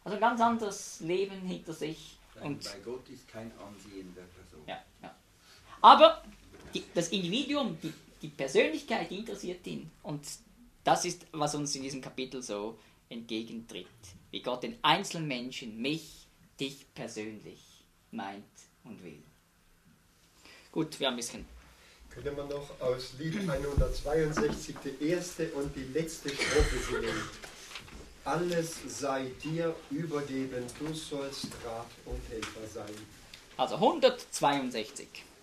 Also ein ganz anderes Leben hinter sich. Und bei Gott ist kein Ansehen der Person. Ja, ja. Aber die, das Individuum, die, die Persönlichkeit, die interessiert ihn. Und das ist, was uns in diesem Kapitel so entgegentritt. Wie Gott den einzelnen Menschen, mich, dich persönlich meint und will. Gut, wir haben ein bisschen... Könnte man noch aus Lied hundertzweiundsechzig die erste und die letzte Strophe singen. Alles sei dir übergeben, du sollst Rat und Helfer sein. Also hundertzweiundsechzig.